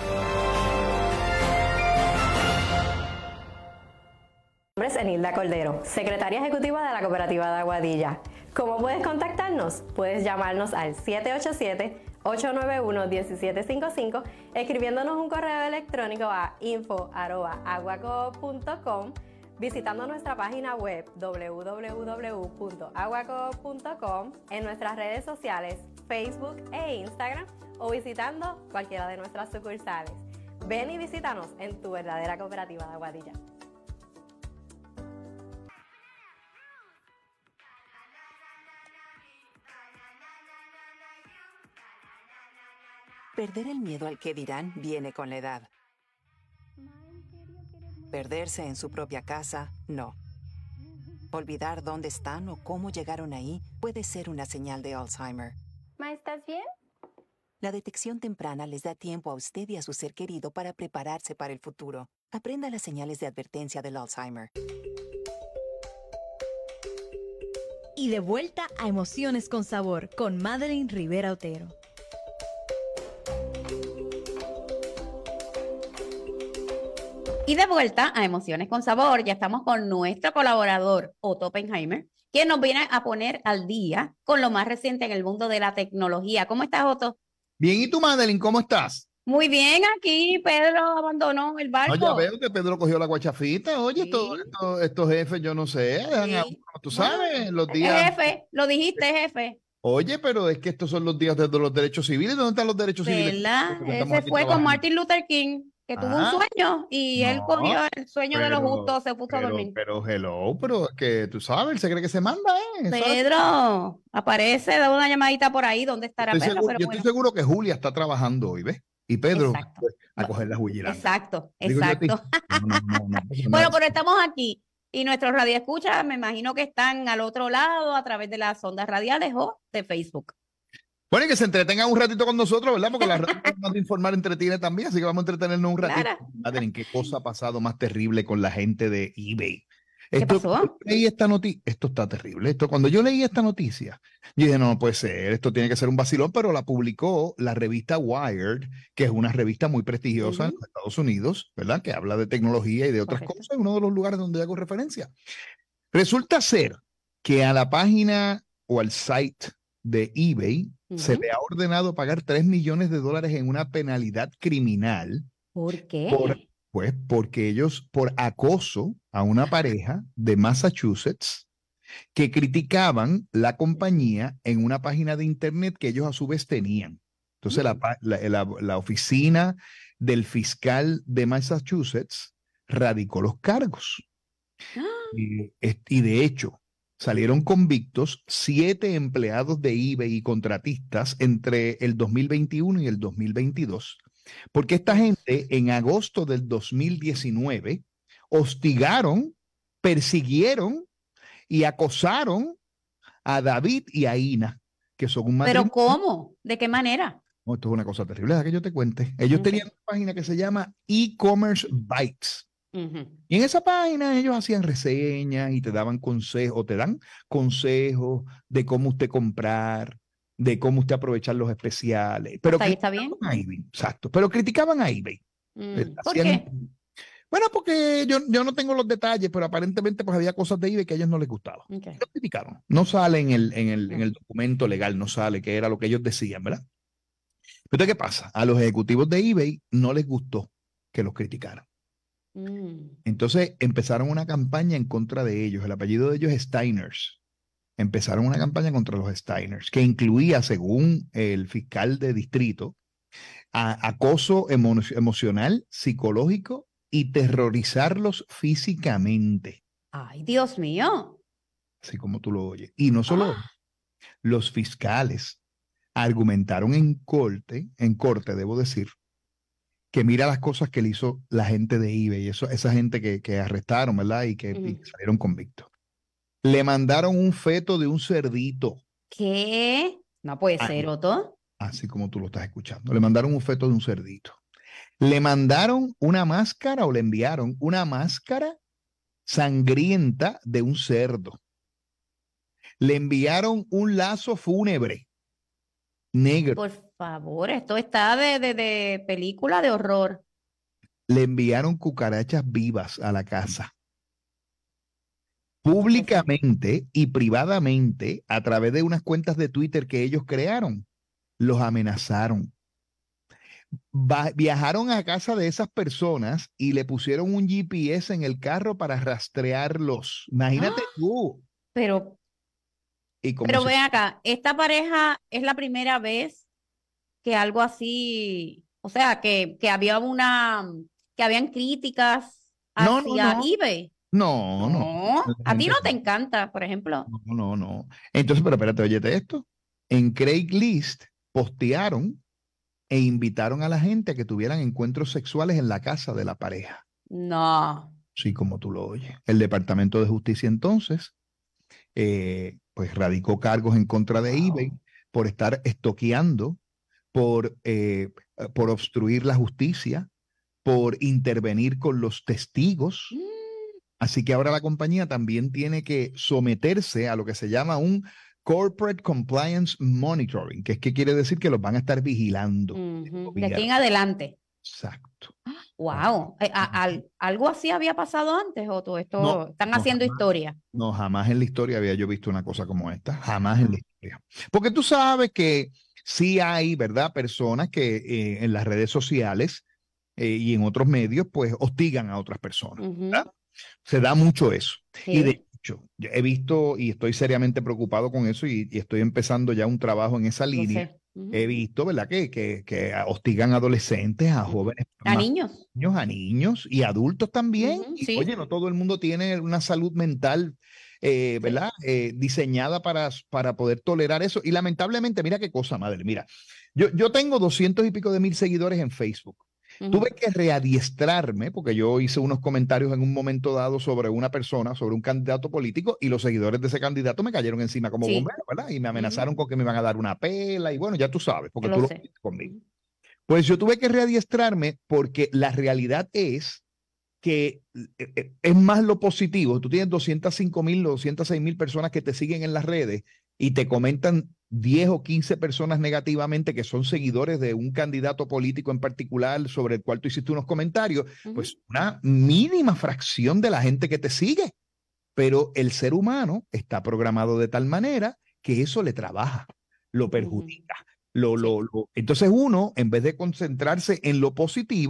Mi nombre es Enilda Cordero, secretaria ejecutiva de la Cooperativa de Aguadilla. ¿Cómo puedes contactarnos? Puedes llamarnos al 787-891-1755, escribiéndonos un correo electrónico a info@aguacoop.com, visitando nuestra página web www.aguacoop.com, en nuestras redes sociales Facebook e Instagram, o visitando cualquiera de nuestras sucursales. Ven y visítanos en tu verdadera Cooperativa de Aguadilla. Perder el miedo al que dirán viene con la edad. Perderse en su propia casa, no. Olvidar dónde están o cómo llegaron ahí puede ser una señal de Alzheimer. ¿Ma, estás bien? La detección temprana les da tiempo a usted y a su ser querido para prepararse para el futuro. Aprenda las señales de advertencia del Alzheimer. Y de vuelta a Emociones con Sabor con Madeline Rivera Otero. Y de vuelta a Emociones con Sabor, ya estamos con nuestro colaborador, Otto Oppenheimer, quien nos viene a poner al día con lo más reciente en el mundo de la tecnología. ¿Cómo estás, Otto? Bien, ¿y tú, Madeline, cómo estás? Muy bien, aquí Pedro abandonó el barco. No, ya veo que Pedro cogió la guachafita. Oye, Sí. estos jefes, yo no sé, dejan a Sí. uno, tú sabes, los días. Jefe, lo dijiste, jefe. Oye, pero es que estos son los días de los derechos civiles. ¿Dónde están los derechos civiles? ¿Verdad? Porque Él estamos se aquí fue con trabajando. Martin Luther King, que tuvo un Ah, sueño y él no, cogió el sueño de los pero- justos, se puso a dormir. Pero es que tú sabes, él se cree que se manda, ¿eh? Eso es- Pedro, aparece, da una llamadita por ahí, ¿dónde estará Estoy Pedro? seguro- Pero yo bueno. estoy seguro que Julia está trabajando hoy, ¿ves? Y Pedro Exacto. a coger la jubilante. Exacto, Digo yo a ti. exacto. No, Bueno, pero estamos aquí y nuestros radioescuchas me imagino que están al otro lado a través de las ondas radiales o de Facebook. Bueno, y que se entretengan un ratito con nosotros, ¿verdad? Porque la radio más de informar entretiene también, así que vamos a entretenernos un ratito. Claro. Madeline, ¿qué cosa ha pasado más terrible con la gente de eBay? ¿Qué pasó? Cuando yo leí esta noticia, esto está terrible. Cuando yo leí esta noticia, yo dije, no puede ser, esto tiene que ser un vacilón, pero la publicó la revista Wired, que es una revista muy prestigiosa en los Estados Unidos, ¿verdad? Que habla de tecnología y de otras Correcto. cosas, uno de los lugares donde hago referencia. Resulta ser que a la página o al site de eBay se Ujú. le ha ordenado pagar $3 millones en una penalidad criminal ¿Por qué? Pues porque ellos, por acoso a una pareja de Massachusetts, que criticaban la compañía en una página de internet que ellos a su vez tenían. Entonces la oficina del fiscal de Massachusetts radicó los cargos. Y de hecho, salieron convictos 7 empleados de eBay y contratistas entre el 2021 y el 2022, porque esta gente en agosto del 2019 hostigaron, persiguieron y acosaron a David y a Ina, que son un matrimonio. ¿Pero cómo? ¿De qué manera? No, esto es una cosa terrible, deja que yo te cuente. Ellos tenían una página que se llama E-Commerce Bytes. Y en esa página ellos hacían reseñas y te daban consejos, o te dan consejos de cómo usted comprar, de cómo usted aprovechar los especiales. Pero ahí está bien. eBay, exacto, pero criticaban a eBay. ¿Por qué? Bueno, porque yo no tengo los detalles, pero aparentemente pues había cosas de eBay que a ellos no les gustaban. Okay. Lo criticaron. No sale en el documento legal, no sale que era lo que ellos decían, ¿verdad? Pero ¿qué pasa? A los ejecutivos de eBay no les gustó que los criticaran. Entonces empezaron una campaña en contra de ellos. El apellido de ellos es Steiners. Empezaron una campaña contra los Steiners, que incluía, según el fiscal de distrito, acoso emocional, psicológico y terrorizarlos físicamente. ¡Ay, Dios mío! Así como tú lo oyes. Y no solo los fiscales argumentaron en corte, debo decir, que mira las cosas que le hizo la gente de eBay, esa gente que arrestaron, ¿verdad? Y que salieron convictos. Le mandaron un feto de un cerdito. ¿Qué? No puede ser, Otto. Así como tú lo estás escuchando. Le mandaron un feto de un cerdito. Le mandaron una máscara o le enviaron una máscara sangrienta de un cerdo. Le enviaron un lazo fúnebre negro. Por favor, esto está de película de horror. Le enviaron cucarachas vivas a la casa. Públicamente y privadamente, a través de unas cuentas de Twitter que ellos crearon, los amenazaron. Viajaron a casa de esas personas y le pusieron un GPS en el carro para rastrearlos. Imagínate tú. Pero ven acá, esta pareja es la primera vez que algo así, o sea, que habían críticas hacia eBay. No. A ti no te encanta, por ejemplo. No. Entonces, pero espérate, óyete esto. En Craigslist postearon e invitaron a la gente a que tuvieran encuentros sexuales en la casa de la pareja. No. Sí, como tú lo oyes. El Departamento de Justicia entonces, pues radicó cargos en contra de eBay por estar estoqueando, por obstruir la justicia, por intervenir con los testigos. Así que ahora la compañía también tiene que someterse a lo que se llama un Corporate Compliance Monitoring, que quiere decir que los van a estar vigilando. De aquí en adelante. Exacto. Wow. ¿Algo así había pasado antes o todo esto están haciendo historia? No, jamás en la historia había yo visto una cosa como esta. Jamás en la historia. Porque tú sabes que sí hay, ¿verdad? Personas que en las redes sociales y en otros medios, pues hostigan a otras personas, ¿verdad? Se da mucho eso. Sí. Y de hecho, he visto y estoy seriamente preocupado con eso y estoy empezando ya un trabajo en esa línea. He visto, ¿verdad? Que hostigan a adolescentes, a jóvenes. A niños. A niños y adultos también. Sí. Y, oye, no todo el mundo tiene una salud mental, ¿verdad? Diseñada para poder tolerar eso. Y lamentablemente, mira qué cosa, madre. Mira, yo tengo 200 y pico de mil seguidores en Facebook. Tuve que readiestrarme porque yo hice unos comentarios en un momento dado sobre una persona, sobre un candidato político, y los seguidores de ese candidato me cayeron encima como bomberos, ¿verdad? Y me amenazaron con que me iban a dar una pela y bueno, ya tú sabes, porque tú lo viste conmigo. Pues yo tuve que readiestrarme porque la realidad es que es más lo positivo. Tú tienes 205,000 o 206,000 personas que te siguen en las redes y te comentan 10 o 15 personas negativamente que son seguidores de un candidato político en particular sobre el cual tú hiciste unos comentarios, pues una mínima fracción de la gente que te sigue. Pero el ser humano está programado de tal manera que eso le trabaja, lo perjudica. Entonces uno, en vez de concentrarse en lo positivo,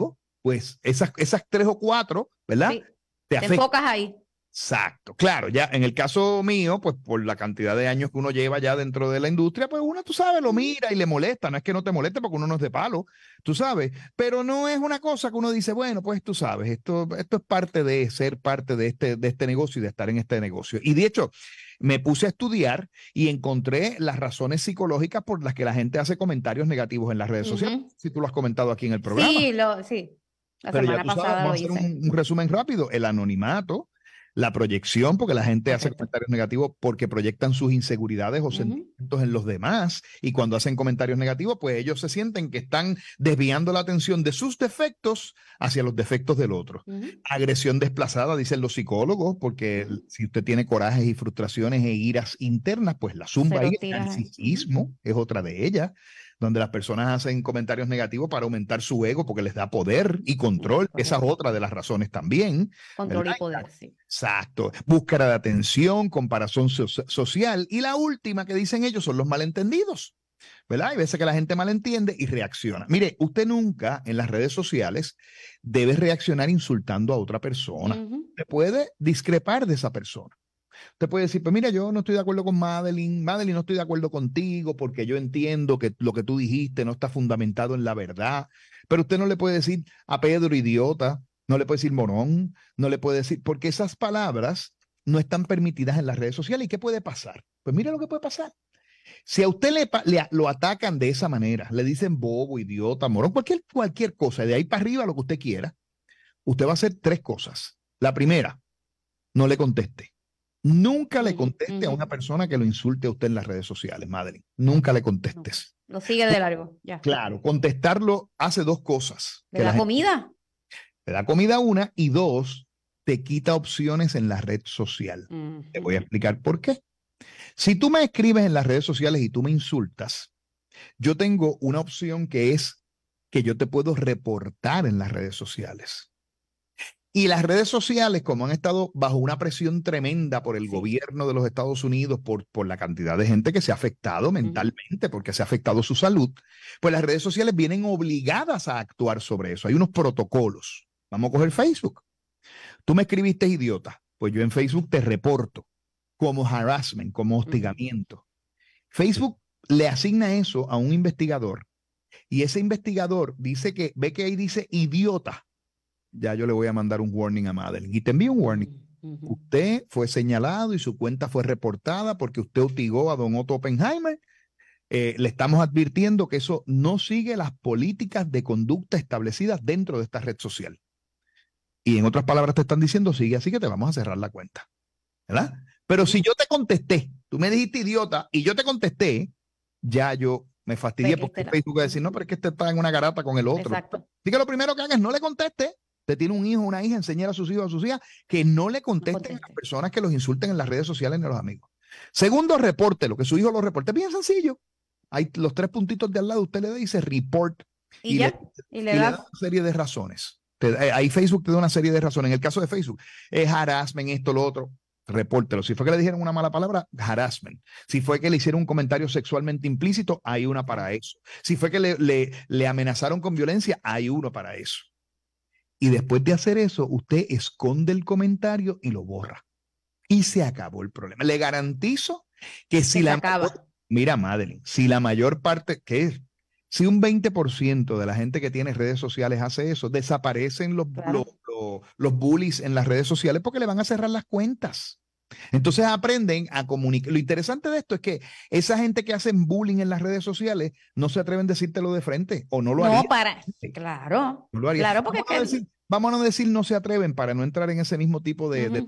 pues esas 3 o 4, ¿verdad? Sí. Te Te afectan. enfocas ahí. Exacto, claro, ya en el caso mío, pues por la cantidad de años que uno lleva ya dentro de la industria, pues uno, tú sabes, lo mira y le molesta, no es que no te moleste porque uno no es de palo, tú sabes, pero no es una cosa que uno dice, bueno, pues tú sabes, esto es parte de ser parte de este negocio y de estar en este negocio. Y de hecho, me puse a estudiar y encontré las razones psicológicas por las que la gente hace comentarios negativos en las redes sociales, si tú lo has comentado aquí en el programa. Sí. La Pero ya semana tú sabes, pasada lo vamos a hacer hice. un resumen rápido. El anonimato, la proyección, porque la gente hace comentarios negativos porque proyectan sus inseguridades o sentimientos en los demás. Y cuando hacen comentarios negativos, pues ellos se sienten que están desviando la atención de sus defectos hacia los defectos del otro. Agresión desplazada, dicen los psicólogos, porque si usted tiene corajes y frustraciones e iras internas, pues la zumba ahí, el narcisismo es otra de ellas, donde las personas hacen comentarios negativos para aumentar su ego porque les da poder y control. Esa es otra de las razones también. Control ¿verdad? y poder, sí. Exacto. Búsqueda de atención, comparación social. Y la última que dicen ellos son los malentendidos. ¿Verdad? Hay veces que la gente malentiende y reacciona. Mire, usted nunca en las redes sociales debe reaccionar insultando a otra persona. Usted puede discrepar de esa persona. Usted puede decir, pues mira, yo no estoy de acuerdo con Madeline, no estoy de acuerdo contigo porque yo entiendo que lo que tú dijiste no está fundamentado en la verdad, pero usted no le puede decir a Pedro idiota, no le puede decir morón, no le puede decir, porque esas palabras no están permitidas en las redes sociales. ¿Y qué puede pasar? Pues mira lo que puede pasar. Si a usted lo atacan de esa manera, le dicen bobo, idiota, morón, cualquier cosa, de ahí para arriba lo que usted quiera, usted va a hacer 3 cosas. La primera, no le conteste. Nunca le conteste a una persona que lo insulte a usted en las redes sociales, Madeline. Nunca le contestes. Lo sigue de largo, ya. Claro, contestarlo hace 2 cosas. ¿Le da comida? Le da comida 1 y 2, te quita opciones en la red social. Te voy a explicar por qué. Si tú me escribes en las redes sociales y tú me insultas, yo tengo una opción que es que yo te puedo reportar en las redes sociales. Y las redes sociales, como han estado bajo una presión tremenda por el gobierno de los Estados Unidos, por la cantidad de gente que se ha afectado mentalmente, porque se ha afectado su salud, pues las redes sociales vienen obligadas a actuar sobre eso. Hay unos protocolos. Vamos a coger Facebook. Tú me escribiste idiota, pues yo en Facebook te reporto como harassment, como hostigamiento. Facebook le asigna eso a un investigador y ese investigador dice que, ve que ahí dice idiota. Ya yo le voy a mandar un warning a Madeline. Y te envío un warning. Usted fue señalado y su cuenta fue reportada porque usted hostigó a don Otto Oppenheimer. Le estamos advirtiendo que eso no sigue las políticas de conducta establecidas dentro de esta red social. Y en otras palabras te están diciendo, sigue así que te vamos a cerrar la cuenta. ¿Verdad? Pero si yo te contesté, tú me dijiste idiota y yo te contesté, ya yo me fastidié porque Facebook va a decir, no, pero es que este está en una garata con el otro. Exacto. Así que lo primero que hagas es no le conteste. Usted tiene un hijo o una hija, enseñar a sus hijos o a sus hijas que no le contesten a las personas que los insulten en las redes sociales ni a los amigos. Segundo, repórtelo, que su hijo lo reporte. Bien sencillo. Hay los 3 puntitos de al lado, usted le dice report y le da una serie de razones. Ahí Facebook te da una serie de razones. En el caso de Facebook, es harassment, esto, lo otro. Repórtelo. Si fue que le dijeron una mala palabra, harassment. Si fue que le hicieron un comentario sexualmente implícito, hay una para eso. Si fue que le amenazaron con violencia, hay uno para eso. Y después de hacer eso, usted esconde el comentario y lo borra. Y se acabó el problema. Le garantizo que si mira, Madeline, si la mayor parte, ¿qué es? Si un 20% de la gente que tiene redes sociales hace eso, desaparecen los bullies en las redes sociales porque le van a cerrar las cuentas. Entonces aprenden a comunicar. Lo interesante de esto es que esa gente que hacen bullying en las redes sociales no se atreven a decírtelo de frente o no lo harían. Claro. No lo harían. Claro, porque vamos a decir no se atreven para no entrar en ese mismo tipo de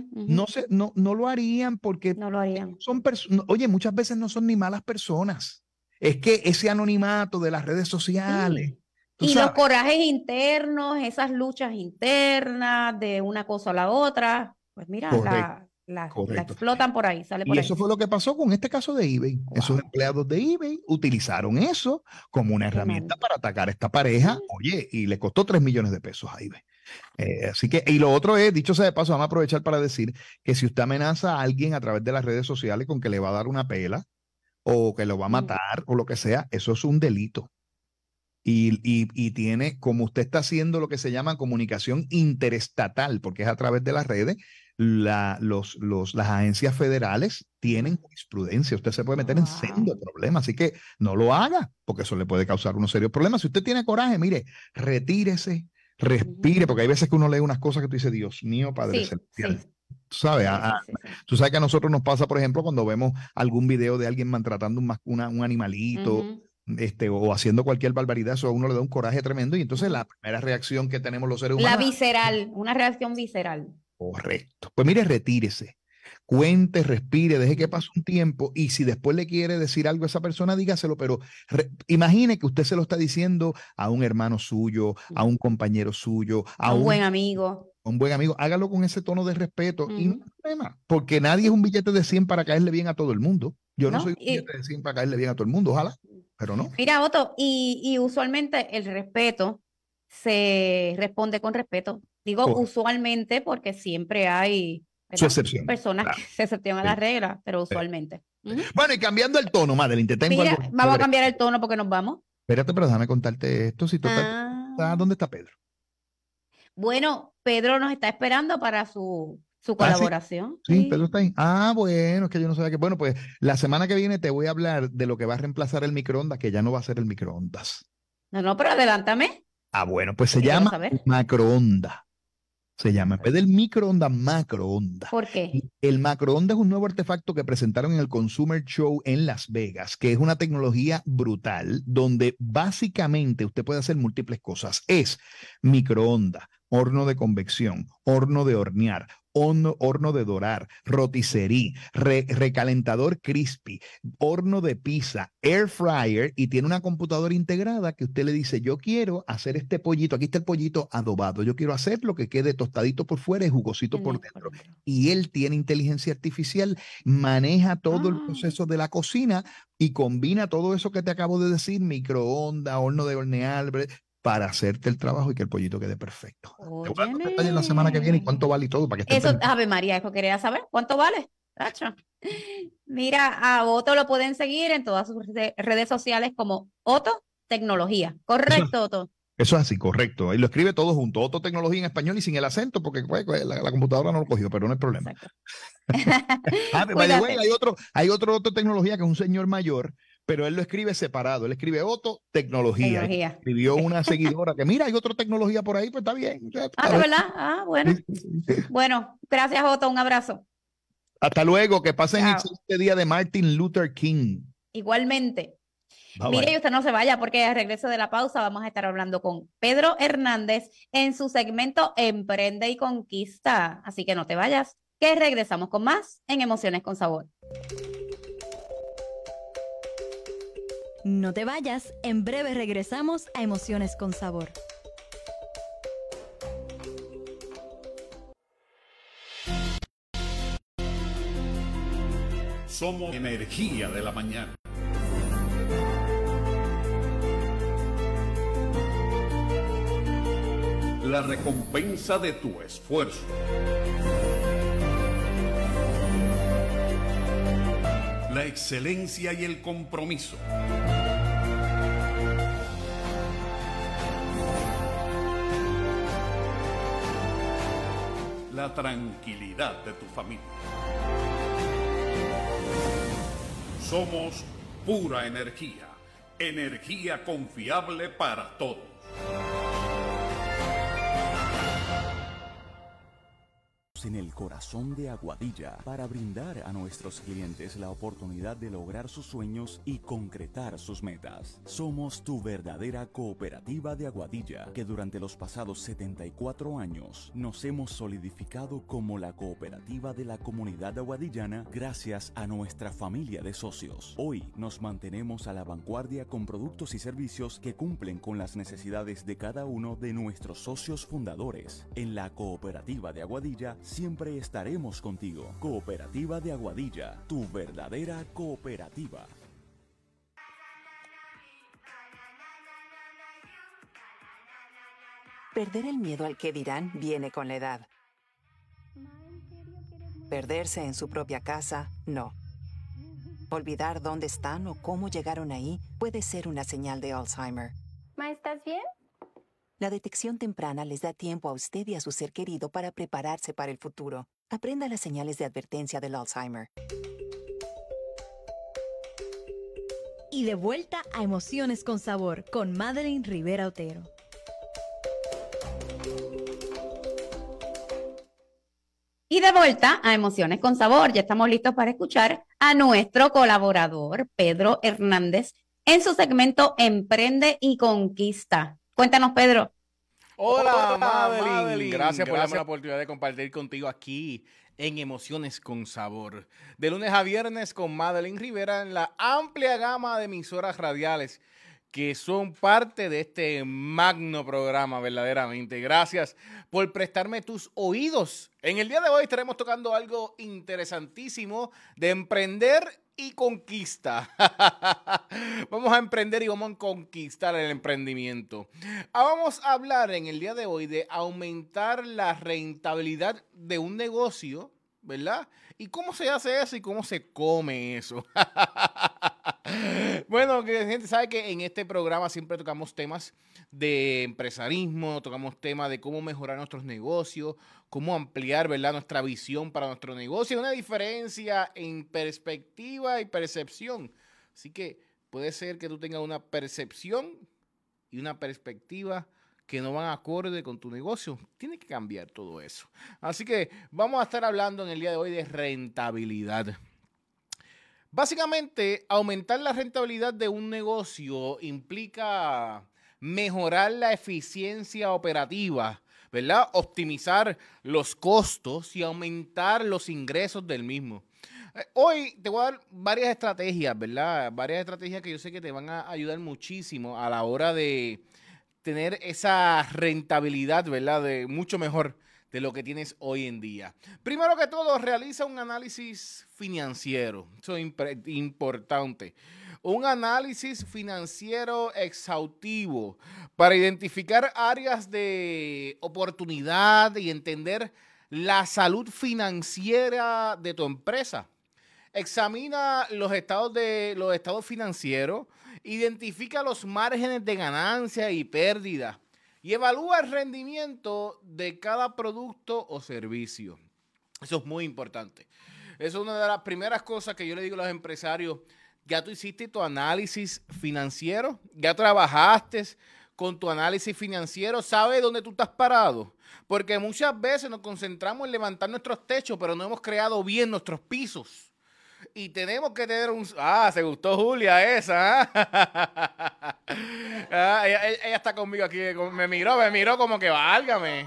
no lo harían porque no lo harían. Oye, muchas veces no son ni malas personas. Es que ese anonimato de las redes sociales. Y los corajes internos, esas luchas internas de una cosa a la otra, pues mira, la explotan por ahí, sale por ahí. Y eso fue lo que pasó con este caso de eBay. Wow. Esos empleados de eBay utilizaron eso como una herramienta para atacar a esta pareja. Oye, y le costó $3 millones a eBay. Así que, y lo otro es, dicho sea de paso, vamos a aprovechar para decir que si usted amenaza a alguien a través de las redes sociales con que le va a dar una pela o que lo va a matar o lo que sea, eso es un delito. y tiene, como usted está haciendo lo que se llama comunicación interestatal, porque es a través de las redes, las agencias federales tienen jurisprudencia. Usted se puede meter en sendo problemas, así que no lo haga, porque eso le puede causar unos serios problemas. Si usted tiene coraje, mire, retírese, respire, porque hay veces que uno lee unas cosas que tú dices, Dios mío, Padre Celestial. Tú sabes, tú sabes que a nosotros nos pasa, por ejemplo, cuando vemos algún video de alguien maltratando un animalito, o haciendo cualquier barbaridad, eso a uno le da un coraje tremendo, y entonces la primera reacción que tenemos los seres humanos... La visceral, una reacción visceral. Correcto. Pues mire, retírese, cuente, respire, deje que pase un tiempo, y si después le quiere decir algo a esa persona, dígaselo, pero imagine que usted se lo está diciendo a un hermano suyo, a un compañero suyo, a un buen amigo. Un buen amigo, hágalo con ese tono de respeto y no hay problema, porque nadie es un billete de 100 para caerle bien a todo el mundo. Yo no soy un billete de 100 para caerle bien a todo el mundo, ojalá, pero no. Mira, Otto, y usualmente el respeto se responde con respeto. Digo usualmente porque siempre hay personas que se excepcionan a las reglas, pero usualmente. Bueno, y cambiando el tono, Madeline, te tengo algo. Vamos a cambiar el tono porque nos vamos. Espérate, pero déjame contarte esto. Si tú ¿dónde está Pedro? Bueno, Pedro nos está esperando para su colaboración. Sí, Pedro está ahí. Bueno, es que yo no sabía que... Bueno, pues la semana que viene te voy a hablar de lo que va a reemplazar el microondas, que ya no va a ser el microondas. No, pero adelántame. Bueno, pues se llama macroondas. Se llama, en vez del microondas, macroondas. ¿Por qué? El macroondas es un nuevo artefacto que presentaron en el Consumer Show en Las Vegas, que es una tecnología brutal, donde básicamente usted puede hacer múltiples cosas. Es microondas, horno de convección, horno de hornear, horno de dorar, rotisserie, recalentador crispy, horno de pizza, air fryer, y tiene una computadora integrada que usted le dice, yo quiero hacer este pollito, aquí está el pollito adobado, yo quiero hacer lo que quede tostadito por fuera y jugosito por dentro. Y él tiene inteligencia artificial, maneja todo el proceso de la cocina y combina todo eso que te acabo de decir, microondas, horno de hornear, para hacerte el trabajo y que el pollito quede perfecto. Te voy a dar detalles la semana que viene y cuánto vale y todo para que eso, Ave María, eso quería saber. ¿Cuánto vale? Tacho. Mira, a Otto lo pueden seguir en todas sus redes sociales como Otto Tecnología. ¿Correcto, Otto? Eso es así, correcto. Ahí lo escribe todo junto. Otto Tecnología en español y sin el acento, porque pues, la computadora no lo cogió, pero no hay problema. Hay otro Otto Tecnología que es un señor mayor, pero él lo escribe separado. Él escribe Otto Tecnología. Escribió una seguidora que, mira, hay otra tecnología por ahí, pues está bien. ¿De verdad? Bueno. Bueno, gracias, Otto. Un abrazo. Hasta luego. Que pasen este día de Martin Luther King. Igualmente. Bye, Mire, bye. y usted no se vaya porque al regreso de la pausa vamos a estar hablando con Pedro Hernández en su segmento Emprende y Conquista. Así que no te vayas, que regresamos con más en Emociones con Sabor. No te vayas, en breve regresamos a Emociones con Sabor. Somos energía de la mañana. La recompensa de tu esfuerzo. La excelencia y el compromiso. La tranquilidad de tu familia. Somos pura energía, energía confiable para todos. En el corazón de Aguadilla para brindar a nuestros clientes la oportunidad de lograr sus sueños y concretar sus metas. Somos tu verdadera cooperativa de Aguadilla, que durante los pasados 74 años nos hemos solidificado como la cooperativa de la comunidad aguadillana gracias a nuestra familia de socios. Hoy nos mantenemos a la vanguardia con productos y servicios que cumplen con las necesidades de cada uno de nuestros socios fundadores. En la cooperativa de Aguadilla siempre estaremos contigo. Cooperativa de Aguadilla, tu verdadera cooperativa. Perder el miedo al que dirán viene con la edad. Perderse en su propia casa, no. Olvidar dónde están o cómo llegaron ahí puede ser una señal de Alzheimer. Ma, ¿estás bien? La detección temprana les da tiempo a usted y a su ser querido para prepararse para el futuro. Aprenda las señales de advertencia del Alzheimer. Y de vuelta a Emociones con Sabor con Madeline Rivera Otero. Y de vuelta a Emociones con Sabor, ya estamos listos para escuchar a nuestro colaborador, Pedro Hernández, en su segmento Emprende y Conquista. Cuéntanos, Pedro. Hola, Madeline. Gracias por la oportunidad de compartir contigo aquí en Emociones con Sabor. De lunes a viernes con Madeline Rivera en la amplia gama de emisoras radiales que son parte de este magno programa, verdaderamente. Gracias por prestarme tus oídos. En el día de hoy estaremos tocando algo interesantísimo de emprender y conquista. Vamos a emprender y vamos a conquistar el emprendimiento. Vamos a hablar en el día de hoy de aumentar la rentabilidad de un negocio, ¿verdad? ¿Y cómo se hace eso y cómo se come eso? Bueno, que gente sabe que en este programa siempre tocamos temas de empresarismo, tocamos temas de cómo mejorar nuestros negocios, cómo ampliar, ¿verdad?, nuestra visión para nuestro negocio. Una diferencia en perspectiva y percepción. Así que puede ser que tú tengas una percepción y una perspectiva que no van acorde con tu negocio. Tiene que cambiar todo eso. Así que vamos a estar hablando en el día de hoy de rentabilidad. Básicamente, aumentar la rentabilidad de un negocio implica mejorar la eficiencia operativa, ¿verdad? Optimizar los costos y aumentar los ingresos del mismo. Hoy te voy a dar varias estrategias, ¿verdad? Varias estrategias que yo sé que te van a ayudar muchísimo a la hora de tener esa rentabilidad, ¿verdad? De mucho mejor de lo que tienes hoy en día. Primero que todo, realiza un análisis financiero. Eso es importante. Un análisis financiero exhaustivo para identificar áreas de oportunidad y entender la salud financiera de tu empresa. Examina los estados financieros, identifica los márgenes de ganancia y pérdida y evalúa el rendimiento de cada producto o servicio. Eso es muy importante. Eso es una de las primeras cosas que yo le digo a los empresarios. Ya tú hiciste tu análisis financiero, ya trabajaste con tu análisis financiero, sabes dónde tú estás parado. Porque muchas veces nos concentramos en levantar nuestros techos, pero no hemos creado bien nuestros pisos. Y tenemos que tener un... Ah, se gustó Julia esa. Ella está conmigo aquí. Me miró como que válgame.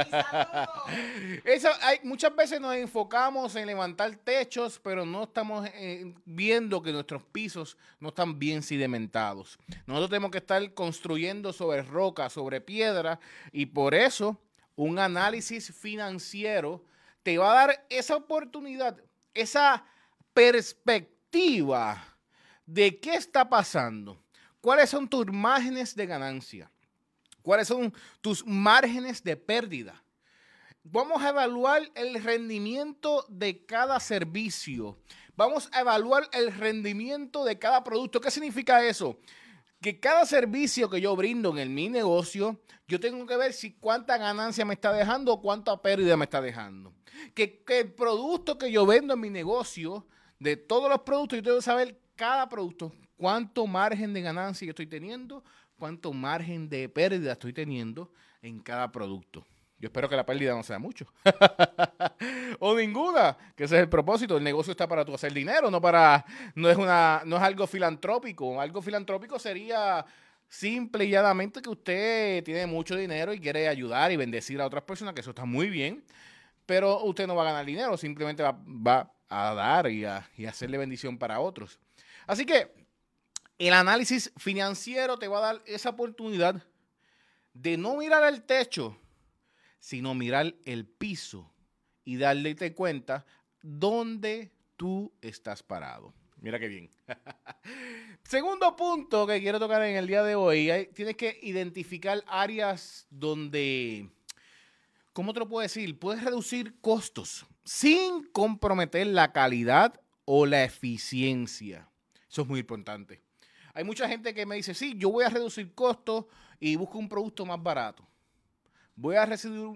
Muchas veces nos enfocamos en levantar techos, pero no estamos viendo que nuestros pisos no están bien cimentados. Nosotros tenemos que estar construyendo sobre roca, sobre piedra, y por eso un análisis financiero te va a dar esa oportunidad, esa perspectiva de qué está pasando, cuáles son tus márgenes de ganancia, cuáles son tus márgenes de pérdida. Vamos a evaluar el rendimiento de cada servicio, vamos a evaluar el rendimiento de cada producto. ¿Qué significa eso? Que cada servicio que yo brindo en mi negocio, yo tengo que ver si cuánta ganancia me está dejando o cuánta pérdida me está dejando. Que el producto que yo vendo en mi negocio, de todos los productos, yo tengo que saber cada producto, cuánto margen de ganancia yo estoy teniendo, cuánto margen de pérdida estoy teniendo en cada producto. Yo espero que la pérdida no sea mucho. O ninguna, que ese es el propósito. El negocio está para tú hacer dinero, no es algo filantrópico. Algo filantrópico sería simple y llanamente que usted tiene mucho dinero y quiere ayudar y bendecir a otras personas, que eso está muy bien, pero usted no va a ganar dinero, simplemente va a dar y a hacerle bendición para otros. Así que el análisis financiero te va a dar esa oportunidad de no mirar el techo, sino mirar el piso y darle cuenta dónde tú estás parado. Mira qué bien. Segundo punto que quiero tocar en el día de hoy, tienes que identificar áreas donde, ¿cómo te lo puedo decir? Puedes reducir costos sin comprometer la calidad o la eficiencia. Eso es muy importante. Hay mucha gente que me dice, sí, yo voy a reducir costos y busco un producto más barato. Voy a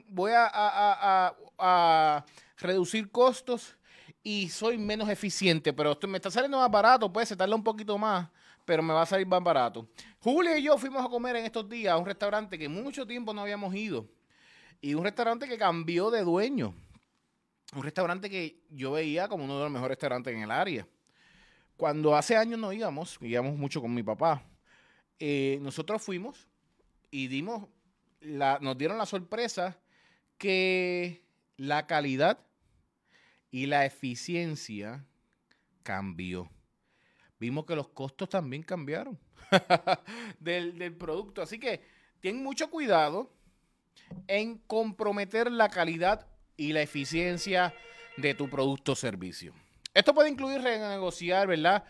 reducir costos y soy menos eficiente, pero esto me está saliendo más barato, pues se tarda un poquito más, pero me va a salir más barato. Julia y yo fuimos a comer en estos días a un restaurante que mucho tiempo no habíamos ido y un restaurante que cambió de dueño. Un restaurante que yo veía como uno de los mejores restaurantes en el área. Cuando hace años no íbamos mucho con mi papá, nosotros fuimos y nos dieron la sorpresa que la calidad y la eficiencia cambió. Vimos que los costos también cambiaron del producto. Así que ten mucho cuidado en comprometer la calidad y la eficiencia de tu producto o servicio. Esto puede incluir renegociar, ¿verdad?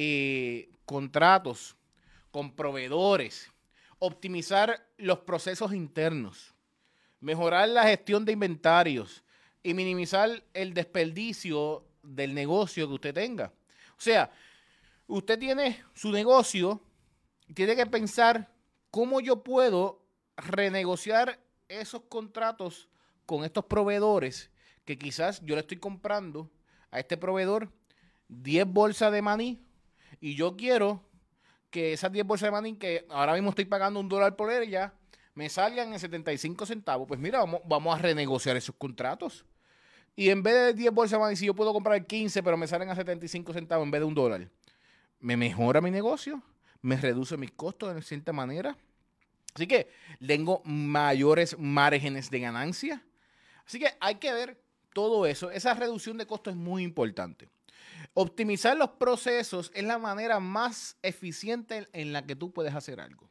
Contratos con proveedores, optimizar los procesos internos, mejorar la gestión de inventarios y minimizar el desperdicio del negocio que usted tenga. O sea, usted tiene su negocio y tiene que pensar cómo yo puedo renegociar esos contratos con estos proveedores que quizás yo le estoy comprando a este proveedor 10 bolsas de maní y yo quiero que esas 10 bolsas de maní que ahora mismo estoy pagando $1 por ella me salgan en 75 centavos. Pues mira, vamos a renegociar esos contratos. Y en vez de 10 bolsas de maní, si yo puedo comprar 15, pero me salen a 75 centavos en vez de $1, me mejora mi negocio, me reduce mis costos de cierta manera. Así que tengo mayores márgenes de ganancia. Así que hay que ver todo eso. Esa reducción de costos es muy importante. Optimizar los procesos es la manera más eficiente en la que tú puedes hacer algo.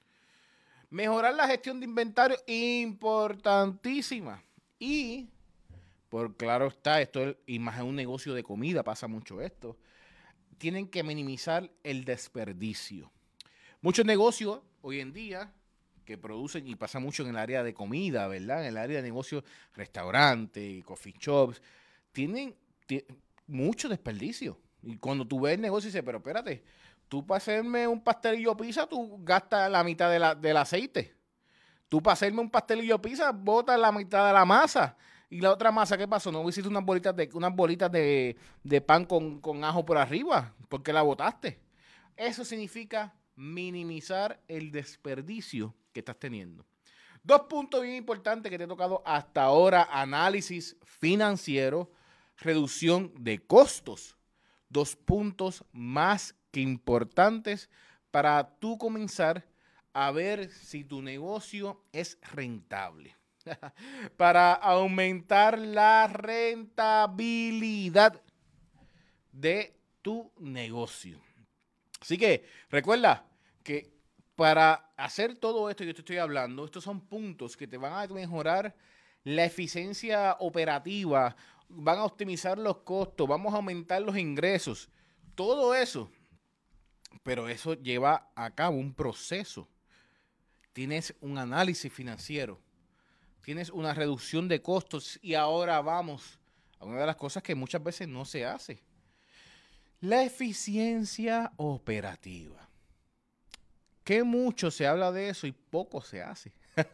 Mejorar la gestión de inventario, importantísima. Y, por claro está, y más en un negocio de comida pasa mucho esto, tienen que minimizar el desperdicio. Muchos negocios hoy en día que producen, y pasa mucho en el área de comida, ¿verdad? En el área de negocios, restaurantes, coffee shops, tienen mucho desperdicio. Y cuando tú ves el negocio, dices, pero espérate, tú para hacerme un pastelillo pizza, tú gastas la mitad del aceite. Tú para hacerme un pastelillo pizza, botas la mitad de la masa. Y la otra masa, ¿qué pasó? No hiciste unas bolitas de pan con ajo por arriba, porque la botaste. Eso significa minimizar el desperdicio que estás teniendo. 2 puntos bien importantes que te he tocado hasta ahora: análisis financiero, reducción de costos. 2 puntos más que importantes para tú comenzar a ver si tu negocio es rentable. Para aumentar la rentabilidad de tu negocio. Así que recuerda que para hacer todo esto que yo te estoy hablando, estos son puntos que te van a mejorar la eficiencia operativa, van a optimizar los costos, vamos a aumentar los ingresos, todo eso. Pero eso lleva a cabo un proceso. Tienes un análisis financiero, tienes una reducción de costos y ahora vamos a una de las cosas que muchas veces no se hace. La eficiencia operativa. Que mucho se habla de eso y poco se hace.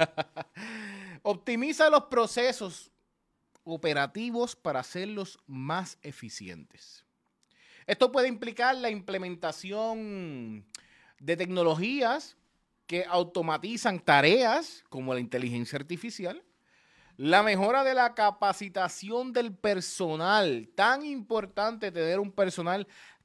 Optimiza los procesos operativos para hacerlos más eficientes. Esto puede implicar la implementación de tecnologías que automatizan tareas como la inteligencia artificial, la mejora de la capacitación del personal. Tan importante tener un personal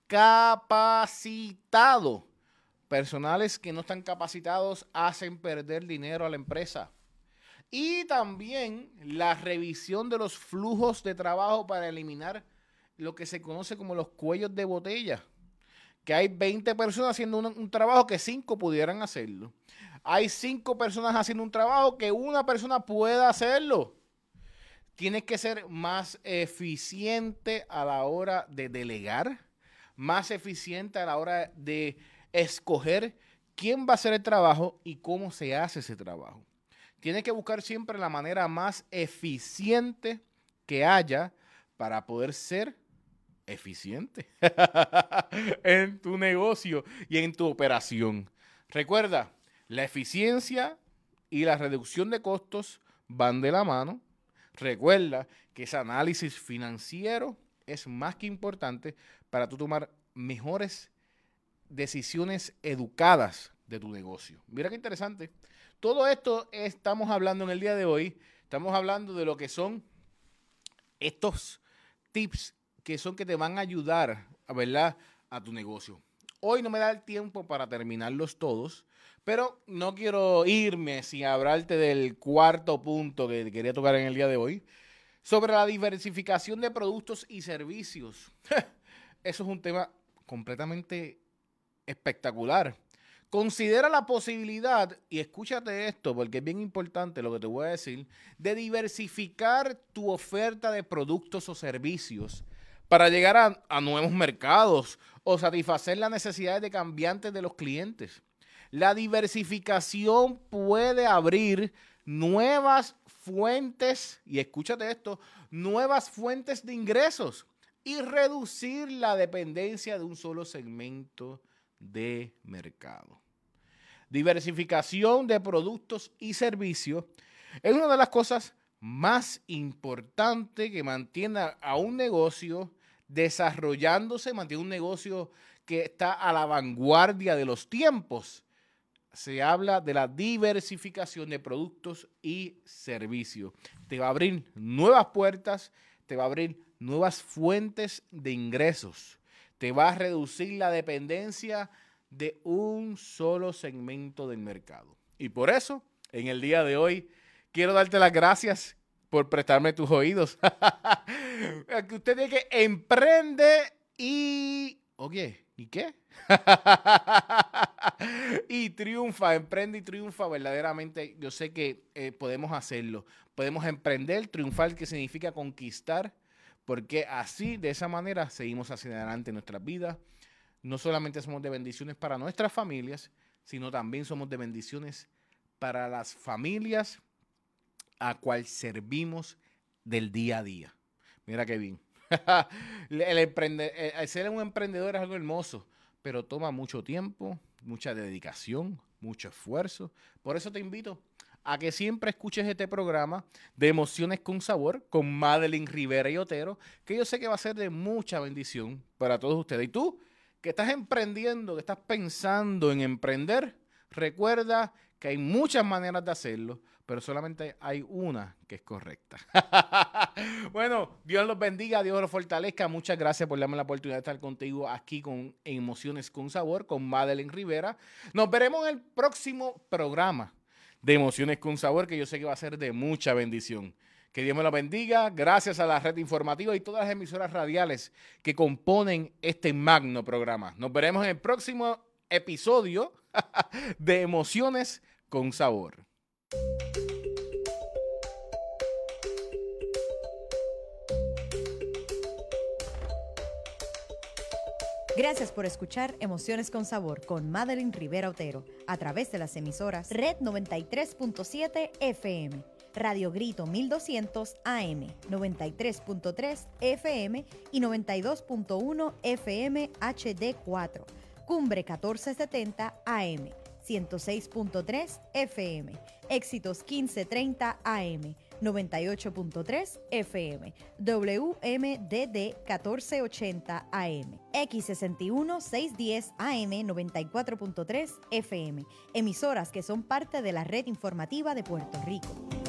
capacitado. Personales que no están capacitados hacen perder dinero a la empresa. Y también la revisión de los flujos de trabajo para eliminar lo que se conoce como los cuellos de botella. Que hay 20 personas haciendo un trabajo que 5 pudieran hacerlo. Hay 5 personas haciendo un trabajo que una persona pueda hacerlo. Tienes que ser más eficiente a la hora de delegar, más eficiente a la hora de escoger quién va a hacer el trabajo y cómo se hace ese trabajo. Tienes que buscar siempre la manera más eficiente que haya para poder ser eficiente en tu negocio y en tu operación. Recuerda, la eficiencia y la reducción de costos van de la mano. Recuerda que ese análisis financiero es más que importante para tú tomar mejores decisiones educadas de tu negocio. Mira qué interesante. Todo esto estamos hablando en el día de hoy. Estamos hablando de lo que son estos tips que te van a ayudar, ¿verdad?, a tu negocio. Hoy no me da el tiempo para terminarlos todos, pero no quiero irme sin hablarte del cuarto punto que quería tocar en el día de hoy, sobre la diversificación de productos y servicios. Eso es un tema completamente espectacular. Considera la posibilidad, y escúchate esto porque es bien importante lo que te voy a decir, de diversificar tu oferta de productos o servicios para llegar a nuevos mercados o satisfacer las necesidades de cambiantes de los clientes. La diversificación puede abrir nuevas fuentes, y escúchate esto, nuevas fuentes de ingresos y reducir la dependencia de un solo segmento de mercado. Diversificación de productos y servicios es una de las cosas más importantes que mantiene a un negocio desarrollándose, mantiene un negocio que está a la vanguardia de los tiempos. Se habla de la diversificación de productos y servicios. Te va a abrir nuevas puertas, te va a abrir nuevas fuentes de ingresos, te va a reducir la dependencia de un solo segmento del mercado. Y por eso, en el día de hoy, quiero darte las gracias por prestarme tus oídos. Que usted tiene que emprende y... Oye, ¿y qué? Y triunfa, emprende y triunfa verdaderamente. Yo sé que podemos hacerlo. Podemos emprender, triunfar, que significa conquistar, porque así, de esa manera, seguimos hacia adelante en nuestras vidas. No solamente somos de bendiciones para nuestras familias, sino también somos de bendiciones para las familias a cual servimos del día a día. Mira qué bien. El ser un emprendedor es algo hermoso, pero toma mucho tiempo, mucha dedicación, mucho esfuerzo. Por eso te invito a que siempre escuches este programa de Emociones con Sabor con Madeline Rivera y Otero, que yo sé que va a ser de mucha bendición para todos ustedes. Y tú, que estás emprendiendo, que estás pensando en emprender, recuerda que hay muchas maneras de hacerlo, pero solamente hay una que es correcta. Bueno, Dios los bendiga, Dios los fortalezca. Muchas gracias por darme la oportunidad de estar contigo aquí con Emociones con Sabor, con Madeline Rivera. Nos veremos en el próximo programa de Emociones con Sabor, que yo sé que va a ser de mucha bendición. Que Dios me lo bendiga. Gracias a la red informativa y todas las emisoras radiales que componen este magno programa. Nos veremos en el próximo episodio de Emociones con Sabor. Gracias por escuchar Emociones con Sabor con Madeline Rivera Otero a través de las emisoras Red 93.7 FM, Radio Grito 1200 AM, 93.3 FM y 92.1 FM HD4, Cumbre 1470 AM, 106.3 FM, Éxitos 1530 AM, 98.3 FM, WMDD 1480 AM, X61 610 AM 94.3 FM, emisoras que son parte de la red informativa de Puerto Rico.